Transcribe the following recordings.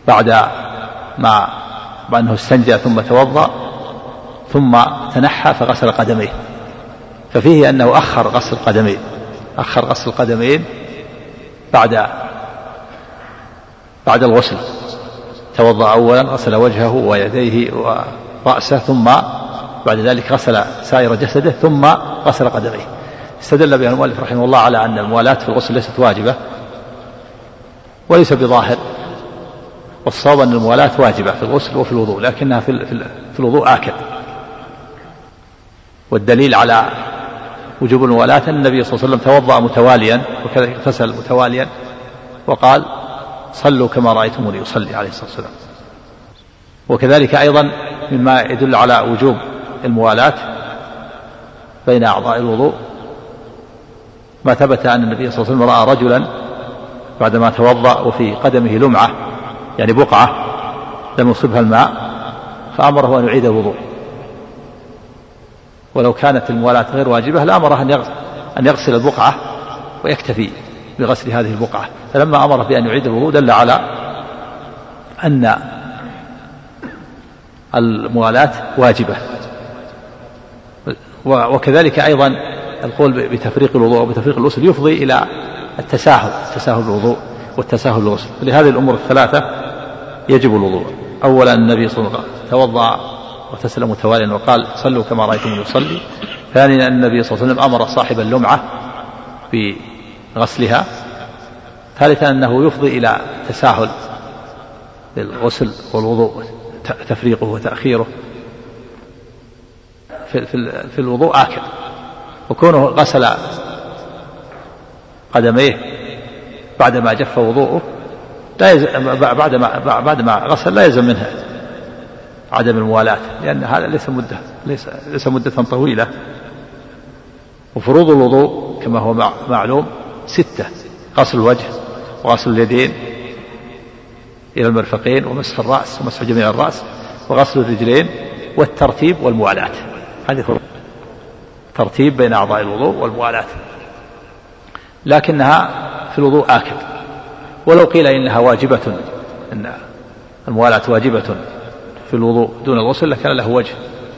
بعد أنه استنجى ثم توضأ ثم تنحى فغسل قدميه، ففيه أنه أخر غسل القدمين بعد الغسل. توضأ أولا، غسل وجهه ويديه ورأسه، ثم بعد ذلك غسل سائر جسده، ثم غسل قدميه. استدل بها المؤلف رحمه الله على أن الموالاة في الغسل ليست واجبة وليس بظاهر، والصواب أن الموالاة واجبة في الغسل وفي الوضوء، لكنها في الوضوء آكد. والدليل على وجوب الموالاة أن النبي صلى الله عليه وسلم توضأ متواليا وكذلك اغتسل متواليا وقال صلوا كما رأيتموني يصلي عليه الصلاة والسلام. وكذلك أيضا مما يدل على وجوب الموالاة بين أعضاء الوضوء ما ثبت أن النبي صلى الله عليه وسلم رأى رجلا بعدما توضأ وفي قدمه لمعة، يعني بقعة لم يصبها الماء، فأمره أن يعيد الوضوء. ولو كانت الموالاة غير واجبة لأمره أن يغسل البقعة ويكتفي بغسل هذه البقعة، فلما أمره بأن يعيد الوضوء دل على أن الموالاة واجبة. وكذلك أيضا القول بتفريق الوضوء وبتفريق الغسل يفضي إلى التساهل بالوضوء والتساهل بالغسل. لهذه الأمور الثلاثة يجب الوضوء. أولا النبي صلى الله عليه وسلم توضأ واغتسل متواليا وقال صلوا كما رأيتموني يصلي. ثانيا النبي صلى الله عليه وسلم أمر صاحب اللمعة بغسلها. ثالثا أنه يفضي إلى تساهل بالغسل والوضوء، تفريقه وتأخيره. في الوضوء آكد، وكونه غسل قدميه بعدما جف وضوءه بعدما غسل لا يلزم منها عدم الموالاة، لأن هذا ليس مدة طويلة. وفروض الوضوء كما هو معلوم 6: غسل الوجه وغسل اليدين إلى المرفقين ومسح الرأس ومسح جميع الرأس وغسل الرجلين والترتيب والموالاة. هذه ترتيب بين أعضاء الوضوء والموالاة، لكنها في الوضوء آكد. ولو قيل إنها واجبة، إن الموالاة واجبة في الوضوء دون الغسل لكان له وجه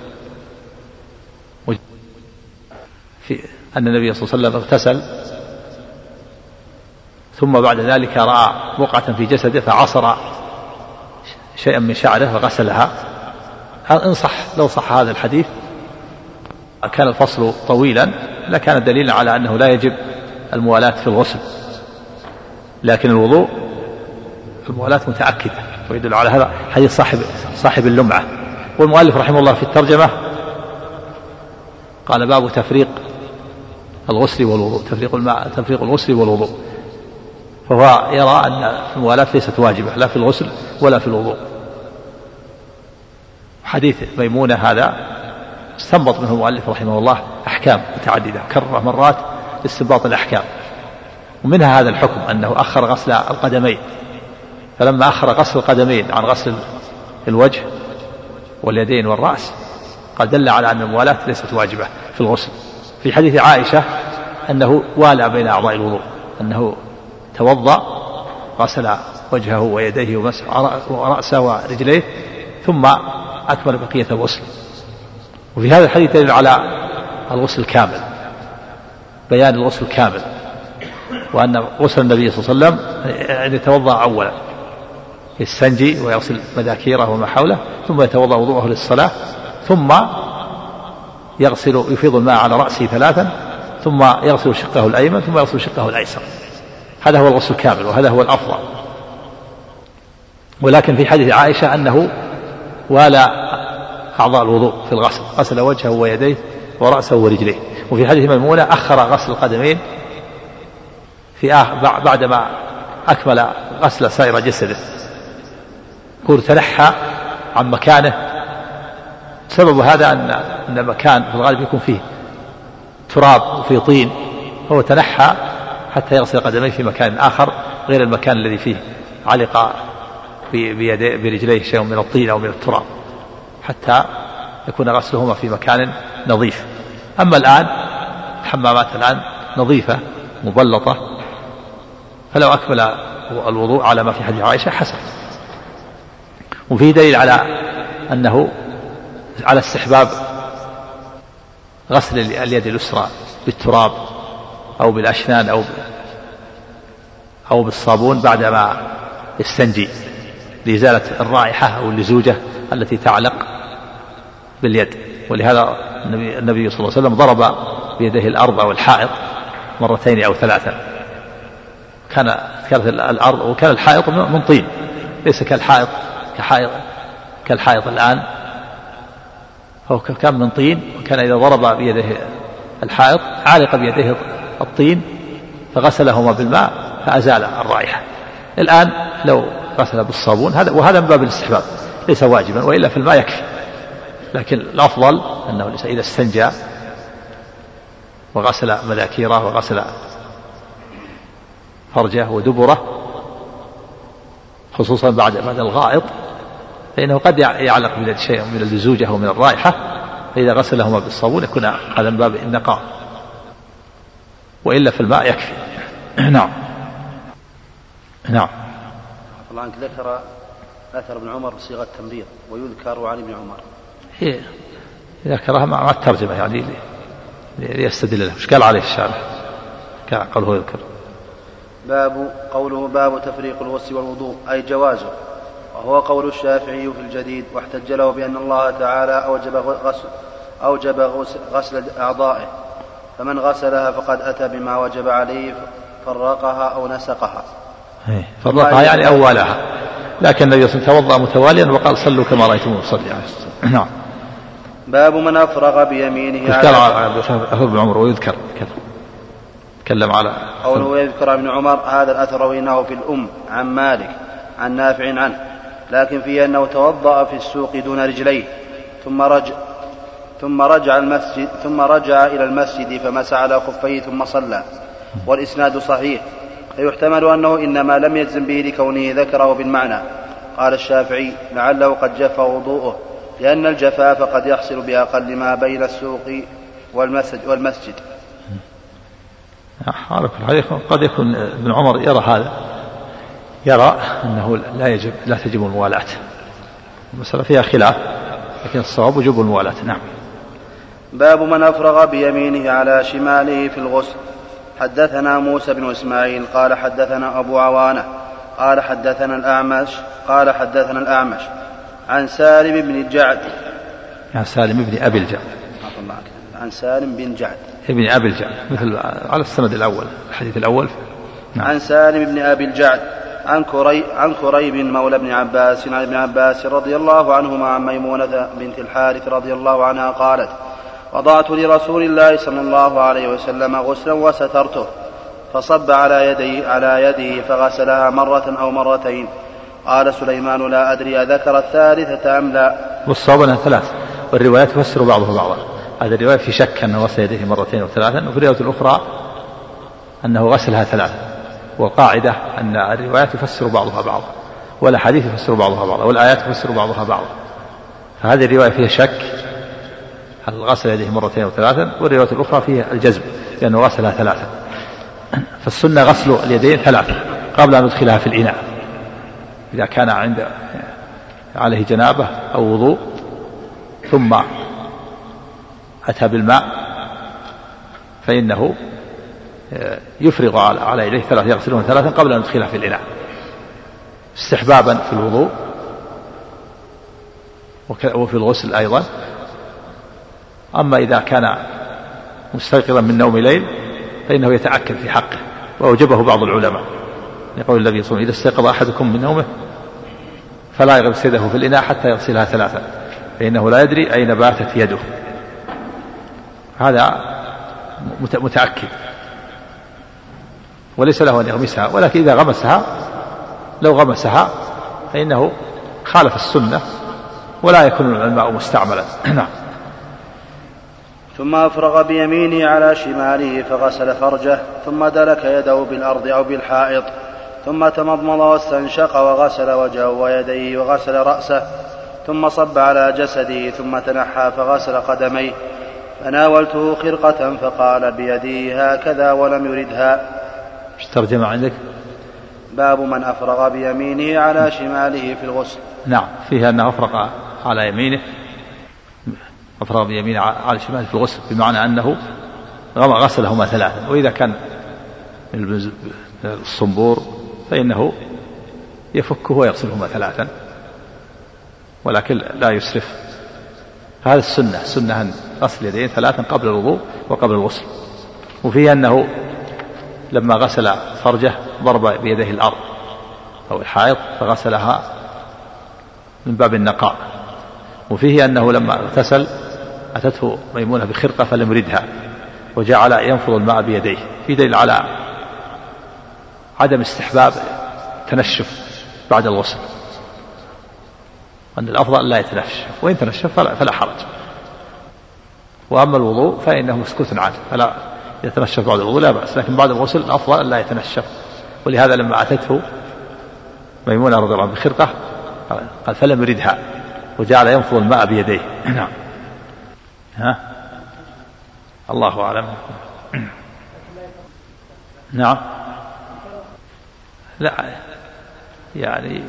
في أن النبي صلى الله عليه وسلم اغتسل ثم بعد ذلك رأى بقعة في جسده فعصر شيئا من شعره فغسلها. لو صح هذا الحديث كان الفصل طويلا لكان دليلا على أنه لا يجب الموالاة في الغسل، لكن الوضوء الموالاة متأكدة، ويدل على هذا حديث صاحب اللمعة. والمؤلف رحمه الله في الترجمة قال باب تفريق الغسل والوضوء، تفريق الغسل والوضوء، فهو يرى أن الموالاة ليست واجبة لا في الغسل ولا في الوضوء. حديث ميمونة هذا استنبط منه المؤلف رحمه الله أحكام متعددة، كرر مرات استنباط الأحكام، ومنها هذا الحكم أنه أخر غسل القدمين، فلما أخر غسل القدمين عن غسل الوجه واليدين والرأس قد دل على أن الموالاة ليست واجبة في الغسل. في حديث عائشة أنه والى بين أعضاء الوضوء، أنه توضأ غسل وجهه ويديه ومسح رأسه ورجليه ثم أكمل بقية الغسل. وفي هذا الحديث دليل على الغسل الكامل، بيان الغسل الكامل، وأن غسل النبي صلى الله عليه وسلم أن يتوضأ أولا يستنجي ويغسل مذاكيره وما حوله، ثم يتوضأ وضوءه للصلاة، ثم يفيض الماء على رأسه 3، ثم يغسل شقه الأيمن، ثم يغسل شقه الأيسر. هذا هو الغسل الكامل وهذا هو الأفضل. ولكن في حديث عائشة أنه والى أعضاء الوضوء في الغسل، غسل وجهه ويديه ورأسه ورجليه. وفي حديث ميمونة أخر غسل القدمين بعدما أكمل غسل سائر جسده، يقول تنحى عن مكانه. سبب هذا أن المكان في الغالب يكون فيه تراب وفيه طين، هو تنحى حتى يغسل قدميه في مكان آخر غير المكان الذي فيه علق برجليه شيء من الطين أو من التراب، حتى يكون غسلهما في مكان نظيف. أما الآن الحمامات الآن نظيفة مبلطة، فلو أكمل الوضوء على ما في حديث عائشة حسن، وفيه دليل على أنه على استحباب غسل اليد اليسرى بالتراب أو بالأشنان أو بالصابون بعدما يستنجي لإزالة الرائحة أو اللزوجة التي تعلق باليد. ولهذا النبي صلى الله عليه وسلم ضرب بيده الأرض أو الحائط مرتين أو ثلاثا. كانت الأرض وكان الحائط من طين، ليس كالحائط الآن، هو كان من طين، وكان إذا ضرب بيده الحائط علق بيده الطين فغسلهما بالماء فأزال الرائحة. الآن لو غسل بالصابون وهذا من باب الاستحباب ليس واجبا، وإلا في الماء يكفي، لكن الأفضل أنه إذا استنجى وغسل مذاكيره وغسل فرجه ودبره خصوصا بعد الغائط، فإنه قد يعلق بيده شيء من اللزوجة ومن الرائحة، فإذا غسلهما بالصابون يكون هذا من باب النقاء، وإلا في الماء يكفي. نعم. الله عنك ذكر أثر ابن عمر بصيغة تمريض ويذكر عن ابن عمر، ذكرها مع الترجمة يعني ليستدل له. ايش قال عليه الشارع؟ قال هو يذكر قوله باب تفريق الغسل والوضوء أي جوازه، وهو قول الشافعي في الجديد، واحتج له بأن الله تعالى أوجب غسل أعضائه، فمن غسلها فقد أتى بما وجب عليه، فرقها أو نسقها. فرقها يعني أولها، لكن النبي صلى الله عليه وسلم توضأ متواليا وقال صلوا كما رأيتموه يصلي. نعم. باب من أفرغ بيمينه على ابن عمر ويذكر كذا تكلم على قوله يذكر ابن عمر، هذا الأثر رويناه في الأم عن مالك عن نافع عنه، لكن فيه أنه توضأ في السوق دون رجليه ثم رجع إلى المسجد فمسح على خفيه ثم صلى، والإسناد صحيح، فيحتمل أنه إنما لم يجزم به لكونه ذكره بالمعنى. قال الشافعي لعله قد جف وضوءه، لأن الجفاف قد يحصل بأقل ما بين السوق والمسجد. على كل حال قد يكون ابن عمر يرى أنه لا تجب الموالاة، المسألة فيها خلاف، لكن الصواب وجوب الموالاة. نعم. باب من أفرغ بيمينه على شماله في الغسل. حدثنا موسى بن إسماعيل قال حدثنا أبو عوانة قال حدثنا الأعمش عن سالم بن الجعد عن سالم بن أبي الجعد عن سالم بن جعد ابن أبي الجعد مثل على السند الأول الحديث الأول. نعم. عن سالم بن أبي الجعد عن كريب مولى ابن عباس عن ابن عباس رضي الله عنهما عن ميمونة بنت الحارث رضي الله عنها قالت: وضعت لرسول الله صلى الله عليه وسلم غسلا وسترته، فصب على يده فغسلها مرة أو مرتين. قال سليمان: لا أدري أذكر الثالثة أم لا. والصواب أنها ثلاث، والروايات تفسر بعضها بعضا. هذه الرواية في شك أنه غسل يديه مرتين أو ثلاثا، وفي الرواية الأخرى أنه غسلها ثلاثا. والقاعدة أن الروايات تفسر بعضها بعضا، والأحاديث تفسر بعضها بعضا، والآيات تفسر بعضها بعضا. فهذه الرواية فيها شك هل غسل يديه مرتين أو ثلاثا، والرواية الأخرى فيها الجزم لأنه غسلها ثلاثا. فالسنة غسل اليدين ثلاثا قبل أن ندخلها في الإناء، إذا كان عليه جنابة أو وضوء ثم أتى بالماء فإنه يفرغ على يديه ثلاث، يغسلون ثلاثا قبل أن ندخلها في الإناء استحبابا في الوضوء وفي الغسل أيضا. أما إذا كان مستيقظا من نوم ليل فإنه يتأكد في حقه، وأوجبه بعض العلماء يقول النبي صلى الله عليه وسلم: إذا استيقظ أحدكم من نومه فلا يغسل يده في الإناء حتى يغسلها ثلاثا، فإنه لا يدري أين باتت يده. هذا متأكد، وليس له أن يغمسها، ولكن إذا لو غمسها فإنه خالف السنة ولا يكون الماء مستعملا. نعم. ثم أفرغ بيمينه على شماله فغسل فرجه، ثم دلك يده بالأرض أو بالحائط، ثم تمضمض واستنشق وغسل وجهه ويديه وغسل رأسه، ثم صب على جسده، ثم تنحى فغسل قدميه. فناولته خرقة فقال بيده هكذا ولم يردها. ايش ترجمة عندك؟ باب من أفرغ بيمينه على شماله في الغسل. نعم، فيها أنه أفرغ على يمينه، أفرغ بيمينه على شماله في الغسل، بمعنى أنه غسلهما ثلاثا. وإذا كان الصنبور فإنه يفكه ويغسلهما ثلاثا، ولكن لا يسرف. هذا السنة أن غسل يديه ثلاثا قبل الوضوء وقبل الغسل. وفيه أنه لما غسل فرجه ضرب بيديه الأرض أو الحائط فغسلها من باب النقاء. وفيه أنه لما اغتسل أتته ميمونة بخرقة فلم يردها وجعل ينفض الماء بيديه، في دليل على عدم استحباب تنشف بعد الغسل، أن الأفضل لا يتنشف، وإن تنشف فلا حرج. وأما الوضوء فإنه مسكوت عنه، فلا يتنشف بعد الوضوء لا بأس، لكن بعد الغسل الأفضل أن لا يتنشف. ولهذا لما أتته ميمونة رضي الله عنها بخرقة قال فلم يردها وجعل ينفض الماء بيديه. نعم. الله أعلم. نعم. لا يعني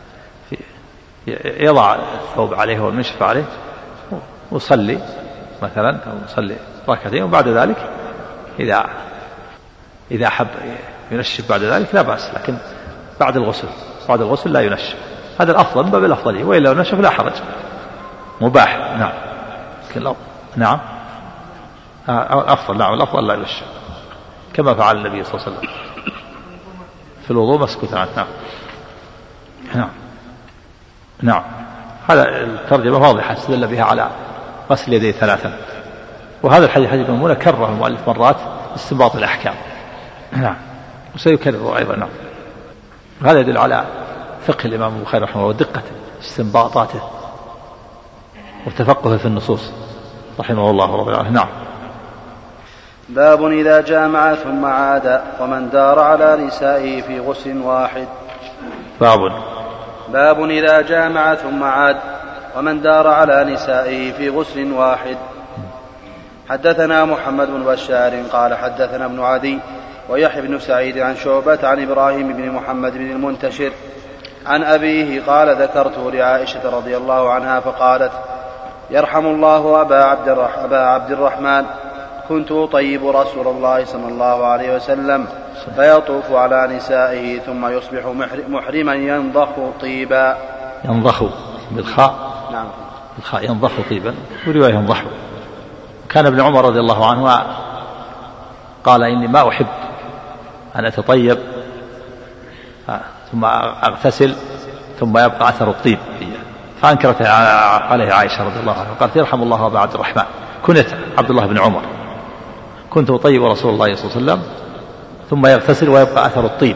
يضع الثوب عليه والمشف عليه وصلي مثلا، أو يصلي ركعتين، وبعد ذلك إذا أحب ينشف بعد ذلك لا بأس، لكن بعد الغسل لا ينشف. هذا الأفضل، باب الأفضلية، وإلا لو نشف لا حرج، مباح. نعم. نعم الأفضل، نعم الأفضل لا ينشف، كما فعل النبي صلى الله عليه وسلم في الوضوء مسكوت عنه. نعم. نعم. نعم. هذا الترجمة واضحة استدل بها على غسل يديه ثلاثا. وهذا الحديث حديث ميمونة كرره المؤلف مرات استنباط الأحكام. نعم. وسيكرره أيضا. نعم. هذا يدل على فقه الإمام البخاري رحمه الله ودقة استنباطاته وتفقه في النصوص رحمه الله رضي الله عنه. نعم. باب إذا جامع ثم عاد ومن دار على نسائه في غسل واحد. باب إذا جامع ثم عاد ومن دار على نسائه في غسل واحد. حدثنا محمد بن بشار قال حدثنا ابن عدي ويحيى بن سعيد عن شعبة عن إبراهيم بن محمد بن المنتشر عن أبيه قال ذكرته لعائشة رضي الله عنها فقالت يرحم الله أبا عبد الرحمن كنت أطيب رسول الله صلى الله عليه وسلم فيطوف على نسائه ثم يصبح محرما ينضخ طيبا. ينضخ بالخاء. نعم بالخاء ينضخ طيبا، ورواية ينضح. كان ابن عمر رضي الله عنه قال إني ما أحب أن أتطيب ثم أغتسل ثم يبقى أثر الطيب فيه، فأنكرت عليه عائشة رضي الله عنها وقالت يرحم الله أبا عبد الرحمن، كنت عبد الله بن عمر، كنت أطيب رسول الله صلى الله عليه وسلم ثم يغتسل ويبقى أثر الطيب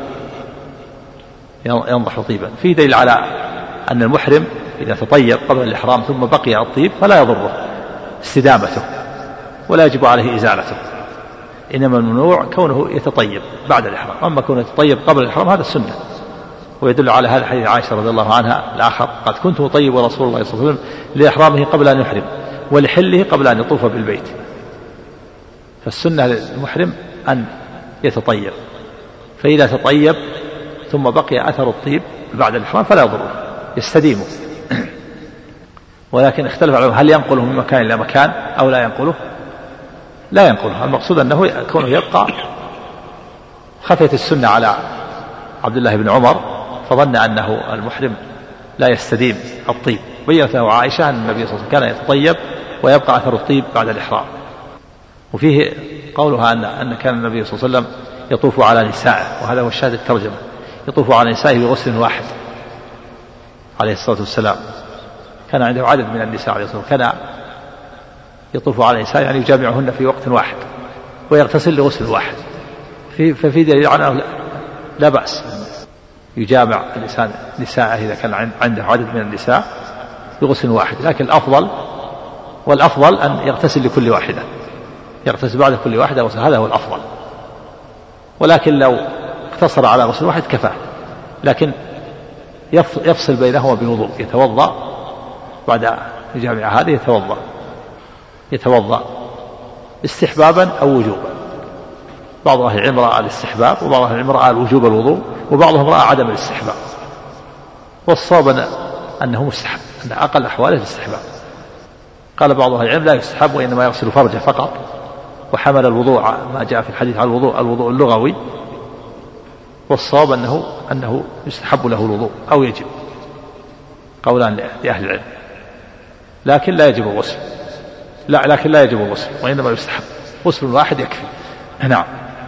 ينضح طيبا. في دليل على أن المحرم إذا تطيب قبل الإحرام ثم بقي الطيب فلا يضره استدامته ولا يجب عليه إزالته، إنما الممنوع كونه يتطيب بعد الإحرام، أما كونه يتطيب قبل الإحرام هذا السنة. ويدل على هذا حديث عائشة رضي الله عنها الآخر قد كنت أطيب رسول الله صلى الله عليه وسلم لإحرامه قبل أن يحرم ولحله قبل أن يطوف بالبيت. فالسنة للمحرم أن يتطيب، فإذا تطيب ثم بقي أثر الطيب بعد الإحرام فلا يضره يستديمه. ولكن اختلف العلماء هل ينقله من مكان إلى مكان أو لا ينقله؟ لا ينقله، المقصود أنه كونه يبقى. خفيت السنة على عبد الله بن عمر فظن أنه المحرم لا يستديم الطيب، بيّنت له عائشة أن النبي صلى الله عليه وسلم كان يتطيب ويبقى أثر الطيب بعد الإحرام. وفيه قولها أن كان النبي صلى الله عليه وسلم يطوف على نسائه، وهذا هو الشاهد الترجمة، يطوف على نسائه بغسل واحد عليه الصلاة والسلام. كان عنده عدد من النساء عليه الصلاة والسلام، كان يطوف على نسائه يعني يجامعهن في وقت واحد ويغتسل لغسل واحد. ففي دليل على أنه لا بأس يجامع الإنسان نساءه إذا كان عنده عدد من النساء بغسل واحد، لكن الأفضل أن يغتسل لكل واحدة، يغتسل بعد كل واحدة غسل، هذا هو الأفضل. ولكن لو اقتصر على غسل واحد كفاه، لكن يفصل بينهما بوضوء، يتوضأ بعد جامع هذه يتوضأ استحبابا أو وجوبا، بعض أهل العلم رأى الاستحباب، وبعض أهل العلم رأى الوجوب الوضوء، وبعضهم رأى عدم الاستحباب. والصواب أنه مستحب، أن أقل أحواله الاستحباب. قال بعض أهل العلم لا يستحب وإنما يغسل فرجه فقط، وحمل الوضوء ما جاء في الحديث على الوضوء اللغوي. والصواب أنه يستحب له الوضوء أو يجب، قولان لأهل العلم، لكن لا يجب الغسل، لكن لا يجب الغسل وإنما يستحب، غسل واحد يكفي. نعم.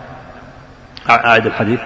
أعد الحديث.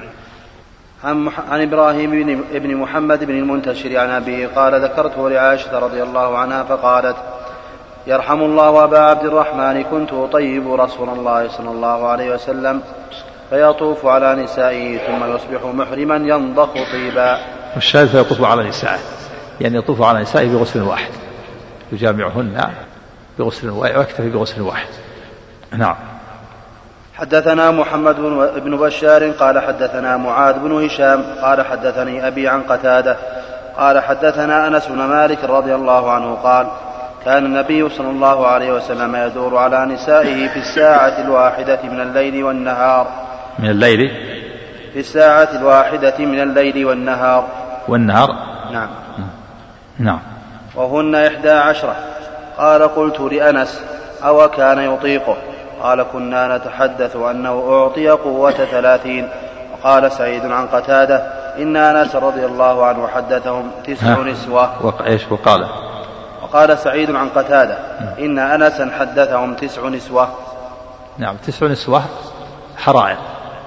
عن إبراهيم بن محمد بن المنتشر عن أبيه قال ذكرته لعائشة رضي الله عنها فقالت يرحم الله أبا عبد الرحمن كنت أطيب رسول الله صلى الله عليه وسلم فيطوف على نسائه ثم يصبح محرما ينضخ طيبا. والشاهد فيطوف على نسائه، يعني يطوف على نسائه بغسل واحد، يجامعهن بغسل ويكتفي بغسل واحد. نعم. حدثنا محمد بن بشار قال حدثنا معاذ بن هشام قال حدثني أبي عن قتادة قال حدثنا أنس بن مالك رضي الله عنه قال كان النبي صلى الله عليه وسلم يدور على نسائه في الساعة الواحدة من الليل والنهار. من الليل؟ في الساعة الواحدة من الليل والنهار. نعم. نعم. وهن 11. قال قلت لأنس أو كان يطيقه؟ قال كنا نتحدث أنه أعطي قوة 30. وقال سعيد عن قتادة إن أنس رضي الله عنه حدثهم 9 نسوة. وقال سعيد عن قتادة إن أنسا حدثهم 9 نسوة. نعم. 9 نسوة حرائر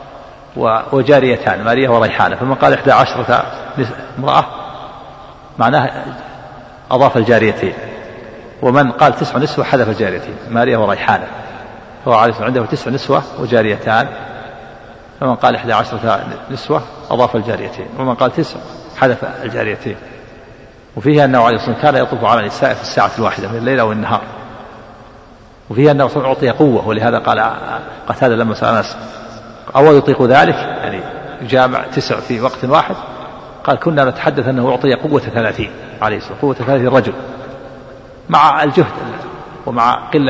وجاريتان مارية وريحانة، فمن قال 11 امرأة معناه أضاف الجاريتين، ومن قال 9 نسوة حذف الجاريتين مارية وريحانة، فهو عنده 9 نسوة وجاريتان، فمن قال 11 نسوة أضاف الجاريتين، ومن قال 9 حذف الجاريتين. وفيه أنه عليه الصلاة والسلام كان يطوف على النساء في الساعة الواحدة من الليل والنهار. وفيه أنه أعطي قوة، ولهذا قال قتادة لما سأل أنس أو يطيق ذلك، يعني يجامع 9 في وقت واحد، قال كنا نتحدث أنه أعطي قوة 30 عليه الصلاة والسلام، قوة 30 رجل، مع الجهد ومع قلة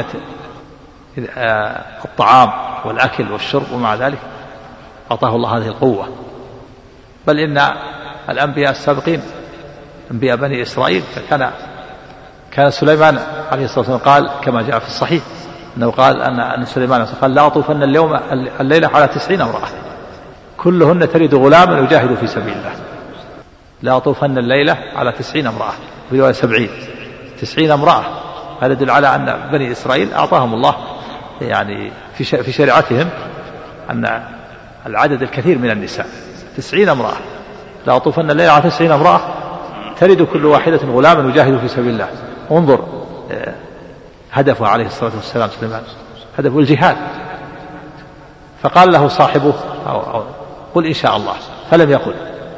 الطعام والأكل والشرب، ومع ذلك أعطاه الله هذه القوة. بل إن الأنبياء السابقين أنبياء بني إسرائيل كان سليمان عليه الصلاة والسلام قال كما جاء في الصحيح أنه قال أن سليمان قال لا أطوفن الليلة على 90 امرأة كلهن تريد غلاما يجاهد في سبيل الله. لا أطوفن الليلة على 90 امرأة، في رواية 90 امرأة. هذا يدل على أن بني إسرائيل أعطاهم الله يعني في شريعتهم أن العدد الكثير من النساء 90 امرأة. لا أطوفن الليلة على 90 امرأة تريد كل واحدة غلاما يجاهد في سبيل الله. انظر هدفه عليه الصلاة والسلام سليمان، هدفه الجهاد. فقال له صاحبه قل إن شاء الله، فلم يقل،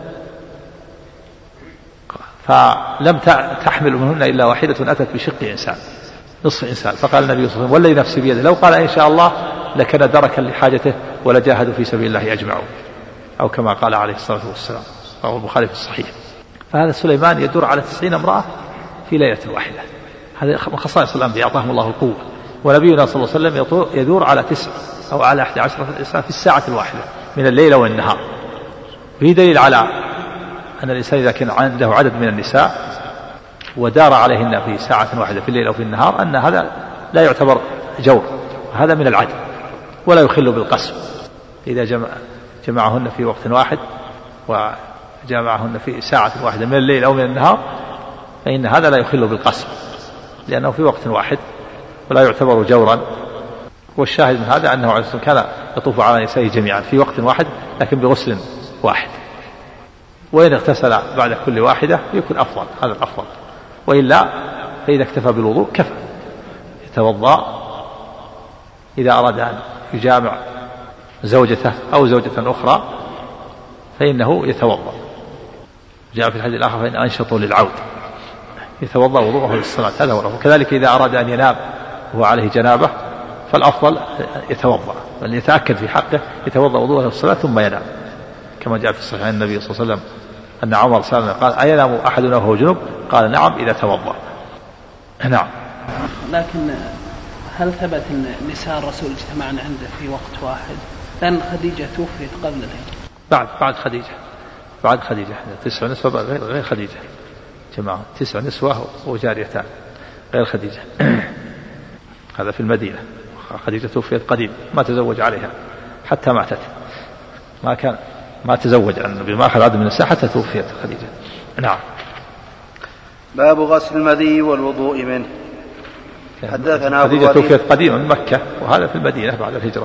فلم تحمل منهن إلا واحدة أتت بشق إنسان، نصف إنسان. فقال النبي صلى الله عليه وسلم والذي نفسي بيده لو قال إن شاء الله لكان دركا لحاجته ولجاهدوا في سبيل الله أجمعون، أو كما قال عليه الصلاة والسلام، رواه البخاري في الصحيح. فهذا سليمان يدور على 90 امرأة في ليلة واحدة. هذا من خصائص الأنبياء أعطاهم الله القوة. ونبينا صلى الله عليه وسلم يدور على 9 أو على 11 في الساعة الواحدة من الليل والنهار. في دليل على أن الإنسان إذا كان عنده عدد من النساء ودار عليهن في ساعة واحدة في الليل أو في النهار أن هذا لا يعتبر جور، هذا من العدل ولا يخل بالقسم. إذا جمعهن في وقت واحد وجمعهن في ساعة واحدة من الليل أو من النهار فإن هذا لا يخل بالقسم، لأنه في وقت واحد ولا يعتبر جورا. والشاهد من هذا أنه عليه الصلاة والسلام كان يطوف على نسائه جميعا في وقت واحد لكن بغسل واحد، وإن اغتسل بعد كل واحدة يكون أفضل، هذا الأفضل. وإلا فإذا اكتفى بالوضوء كفى، يتوضأ إذا أراد أن يجامع زوجته أو زوجة أخرى فإنه يتوضأ. جاء في الحديث الآخر فإن أنشطوا للعود، يتوضأ وضوءه للصلاة، هذا هو. كذلك إذا أراد أن ينام وهو عليه جنابة فالأفضل يتوضأ، بل يتأكد في حقه يتوضأ وضوءه للصلاة ثم ينام، كما جاء في الصحيح عن النبي صلى الله عليه وسلم أن عمر سأل قال أينام أحدنا وهو جنوب؟ قال نعم إذا توضأ. نعم. لكن هل ثبت أن نساء الرسول اجتمعن عنده في وقت واحد لأن خديجة توفيت قبل الهجرة. بعد خديجة 9 نسوة غير خديجة جماعة، 9 نسوة وجاريتان غير خديجة. هذا في المدينة. خديجة توفيت قديم، ما تزوج عليها حتى ماتت، ما تزوج النبي، ما أخذ عدد من النساء حتى توفيت خديجة. نعم. باب غسل المذي والوضوء منه. حدثنا خديجة توفيت قديما من مكة، وهذا في المدينة بعد الهجرة.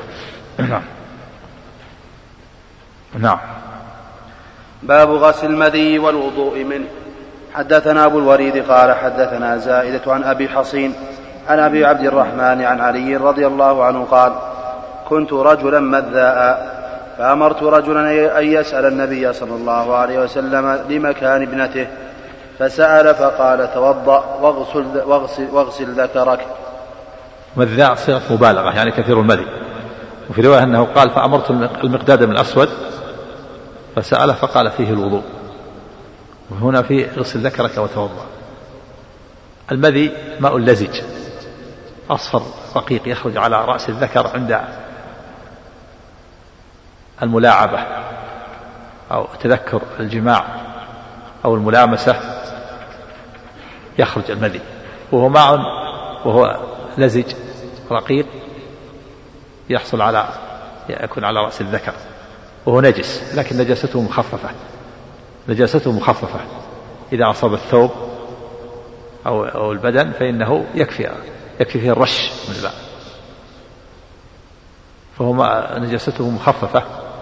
نعم. باب غسل المذي والوضوء منه. حدثنا أبو الوليد قال حدثنا زائدة عن أبي حصين عن أبي عبد الرحمن عن علي رضي الله عنه قال: كنت رجلا مذاء فأمرت رجلا أن يسأل النبي صلى الله عليه وسلم لمكان ابنته، فسأل فقال: توضأ واغسل ذكرك. مذاء صيغة مبالغة يعني كثير المذي. وفي رواية أنه قال: فأمرت المقداد بن الأسود فسأل فقال فيه الوضوء. وهنا في اغسل ذكرك وتوضأ. المذي ماء لزج أصفر رقيق يخرج على رأس الذكر عند الملاعبة أو تذكر الجماع أو الملامسة، يخرج المذي، وهو ماء وهو لزج رقيق يكون على رأس الذكر، وهو نجس لكن نجاسته مخففة. إذا أصاب الثوب أو البدن فإنه يكفي فيه الرش من الماء، فهو نجاسته مخففة،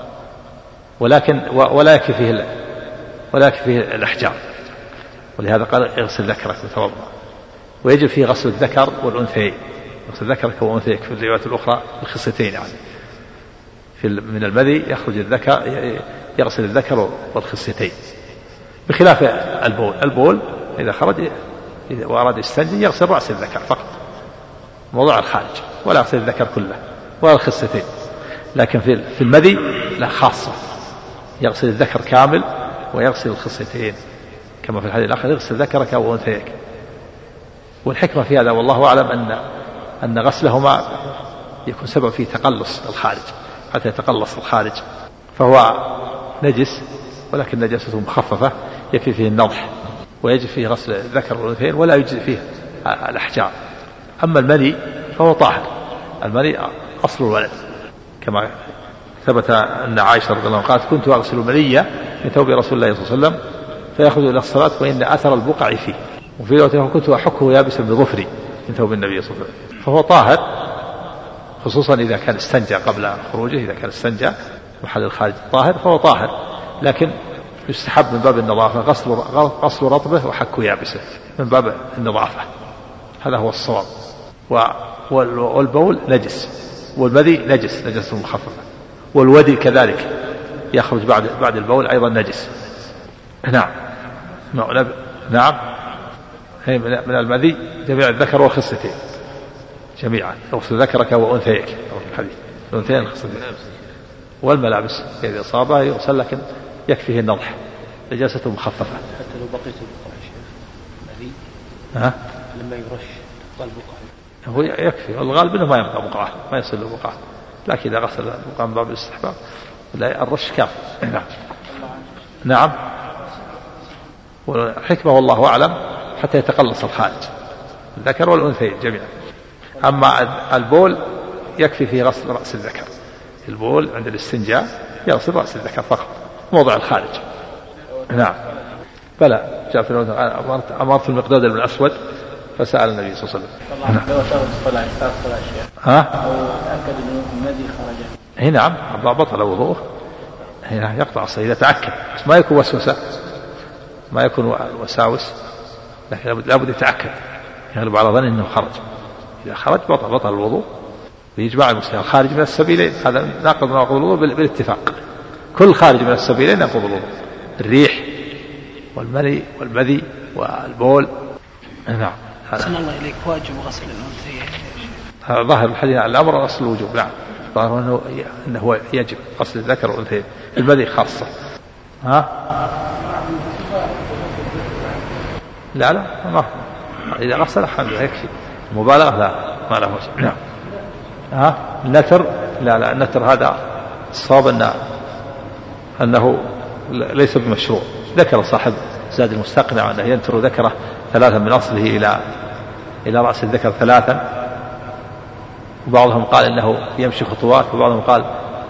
ولا يكفي فيه الأحجار. ولهذا قال: اغسل ذكرك وتوضأ. ويجب فيه غسل الذكر والأنثيين. يغسل ذكرك وأنثيك في الروايات الأخرى الخصيتين، يعني من المذي يخرج الذكر، يغسل الذكر والخصيتين، بخلاف البول إذا خرج وأراد يستنجي يغسل رأس الذكر فقط، موضوع الخارج، ولا يغسل الذكر كله ولا الخصيتين. لكن في المذي لا، خاصة يغسل الذكر كامل ويغسل الخصيتين، كما في الحديث الآخر: اغسل ذكرك وأنثيك. والحكمة في هذا والله أعلم أن غسلهما يكون سبب في تقلص الخارج، حتى يتقلص الخارج، فهو نجس ولكن نجاسته مخففة، يكفي فيه النضح، ويجب فيه غسل الذكر والأنثيين ولا يجزي فيه الأحجار. أما المني فهو طاهر. المني أصل الولد، كما ثبت أن عائشة رضي الله عنها قالت: كنت أغسل المني من ثوب رسول الله صلى الله عليه وسلم فيأخذ إلى الصلاة وإن أثر البقع فيه. وفي رواية: كنت أحكه يابسا بظفري من ثوب النبي صلى الله عليه وسلم. فهو طاهر، خصوصا إذا كان استنجى قبل خروجه، إذا كان استنجى محل الخارج طاهر فهو طاهر، لكن يستحب من باب النظافة غسل رطبه وحك يابسه من باب النظافة، هذا هو الصواب. والبول نجس، والمذي نجس مخففة، والودي كذلك يخرج بعد البول أيضا نجس. نعم. من المذي جميع الذكر والخصيتين جميعا، اغسل ذكرك وأنثيك، في الحديث الأنثيين الخصيتين، والملابس إذا أصابها يغسل، لكن يكفيه النضح، نجاسته مخففة. حتى لو بقيت البقع يا شيخ المذي لما يرش تبقى البقع، هو يكفي، الغالب انه ما يبقى بقعة، ما يصل له بقعة، لكن إذا غسل البقعة من باب الاستحباب لا، الرش كافي. نعم. والحكمة والله أعلم حتى يتقلص الخارج، الذكر والأنثيين جميعا. أما البول يكفي فيه غسل رأس الذكر، البول عند الاستنجاء يغسل رأس الذكر فقط، موضع الخارج. نعم. بلى جاء في أمرت المقداد بن الأسود فسأل النبي صلى الله عليه وسلم. تأكد أن المذي خرج. نعم، بطل وضوءه، هنا يقطع الصلاة إذا تأكد، بس ما يكون وسوسة، ما يكون وساوس، لكن لابد يتأكد، يغلب على ظن أنه خرج. إذا خرج بطل الوضوء بإجماع المسلمين. الخارج من السبيلين هذا ناقض الوضوء بالاتفاق، كل خارج من السبيلين ناقض الوضوء، الريح والمني والمذي والبول. نعم. أحسن الله إليك، واجب غسل الأنثيين. هذا ظاهر الحديث الأمر أصل الوجوب. نعم، ظاهر أنه يجب غسل الذكر والأنثيين، المذي خاصة. لا ما إذا غسل الحمد يكفي، مبالغة لا، ما له وجه. نعم. النتر لا، النتر هذا الصواب أنه ليس بمشروع. ذكر صاحب زاد المستقنع أنه ينتر ذكره 3 من أصله إلى رأس الذكر 3، وبعضهم قال إنه يمشي خطوات، وبعضهم قال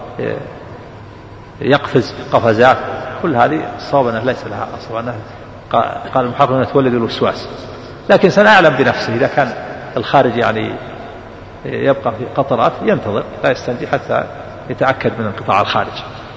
يقفز قفزات. كل هذه الصواب أنه ليس لها أصل، أنه قال المحقق أنه تولد الوسواس. لكن سنعلم بنفسه إذا كان الخارج يعني يبقى في قطرات ينتظر لا يستنجي حتى يتأكد من انقطاع الخارج.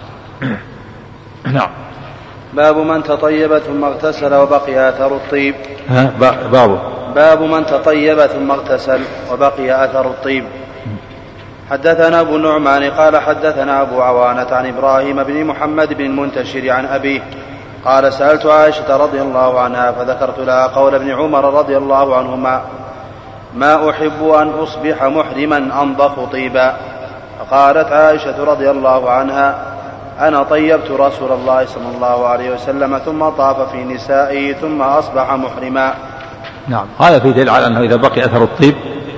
نعم. باب من تطيب ثم اغتسل وبقي أثر الطيب. باب من تطيب ثم اغتسل وبقي أثر الطيب. حدثنا أبو النعمان قال حدثنا أبو عوانة عن إبراهيم بن محمد بن المنتشر عن أبيه قال سألت عائشة رضي الله عنها فذكرت لها قول ابن عمر رضي الله عنهما ما أحب أن أصبح محرما أنضخ طيبا. فقالت عائشة رضي الله عنها أنا طيبت رسول الله صلى الله عليه وسلم ثم طاف في نسائه ثم أصبح محرما. نعم. هذا في دليل على أنه إذا بقي أثر الطيب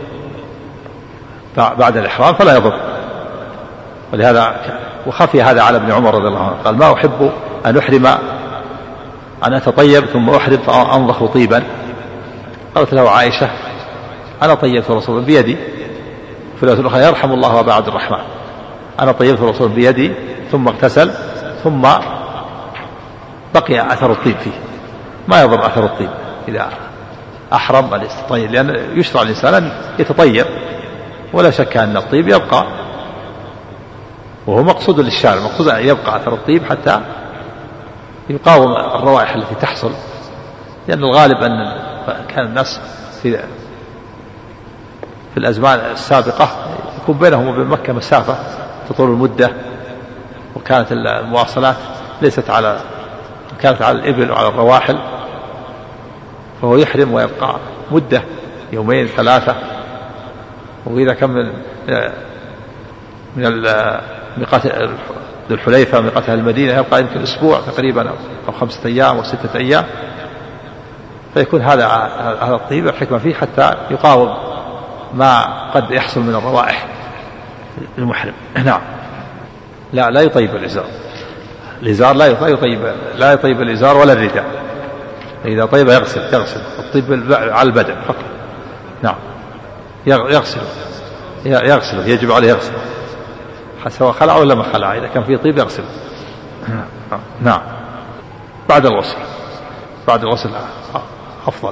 بعد الإحرام فلا يضر، ولهذا وخفي هذا على ابن عمر رضي الله عنه قال ما أحب أن أحرم أن أتطيب ثم أحرم فأنضخ طيبا. قالت له عائشة أنا طيبت رسول بيدي، في الآية الأخرى يرحم الله أبا عبد الرحمن أنا طيبت رسول بيدي ثم اغتسل ثم بقي أثر الطيب فيه. ما يضر أثر الطيب إذا أحرم أن يتطيب، لأن يشرع الإنسان أن يتطيب، ولا شك أن الطيب يبقى، وهو مقصود للشارع، مقصود أن يبقى أثر الطيب حتى يقاوم الروائح التي تحصل. لأن الغالب أن كان الناس في الأزمان السابقة يكون بينهم وبين مكة مسافة تطول المدة، وكانت المواصلات كانت على الإبل وعلى الرواحل، فهو يحرم ويبقى مدة 2 3، وإذا كان من ميقات ذو الحليفة ميقاتها المدينة يبقى يمكن أسبوع تقريبا أو 5 أيام أو 6 أيام، فيكون هذا الطيب الحكمة فيه حتى يقاوم ما قد يحصل من الروائح المحرم. نعم. لا يطيب الإزار لا يطيب الإزار ولا الرداء. إذا طيب يغسل الطيب على البدن فقط. نعم. يغسله يجب عليه يغسله سواء خلع ولا ما خلع، إذا كان فيه طيب يغسله. نعم. بعد الغسل أفضل.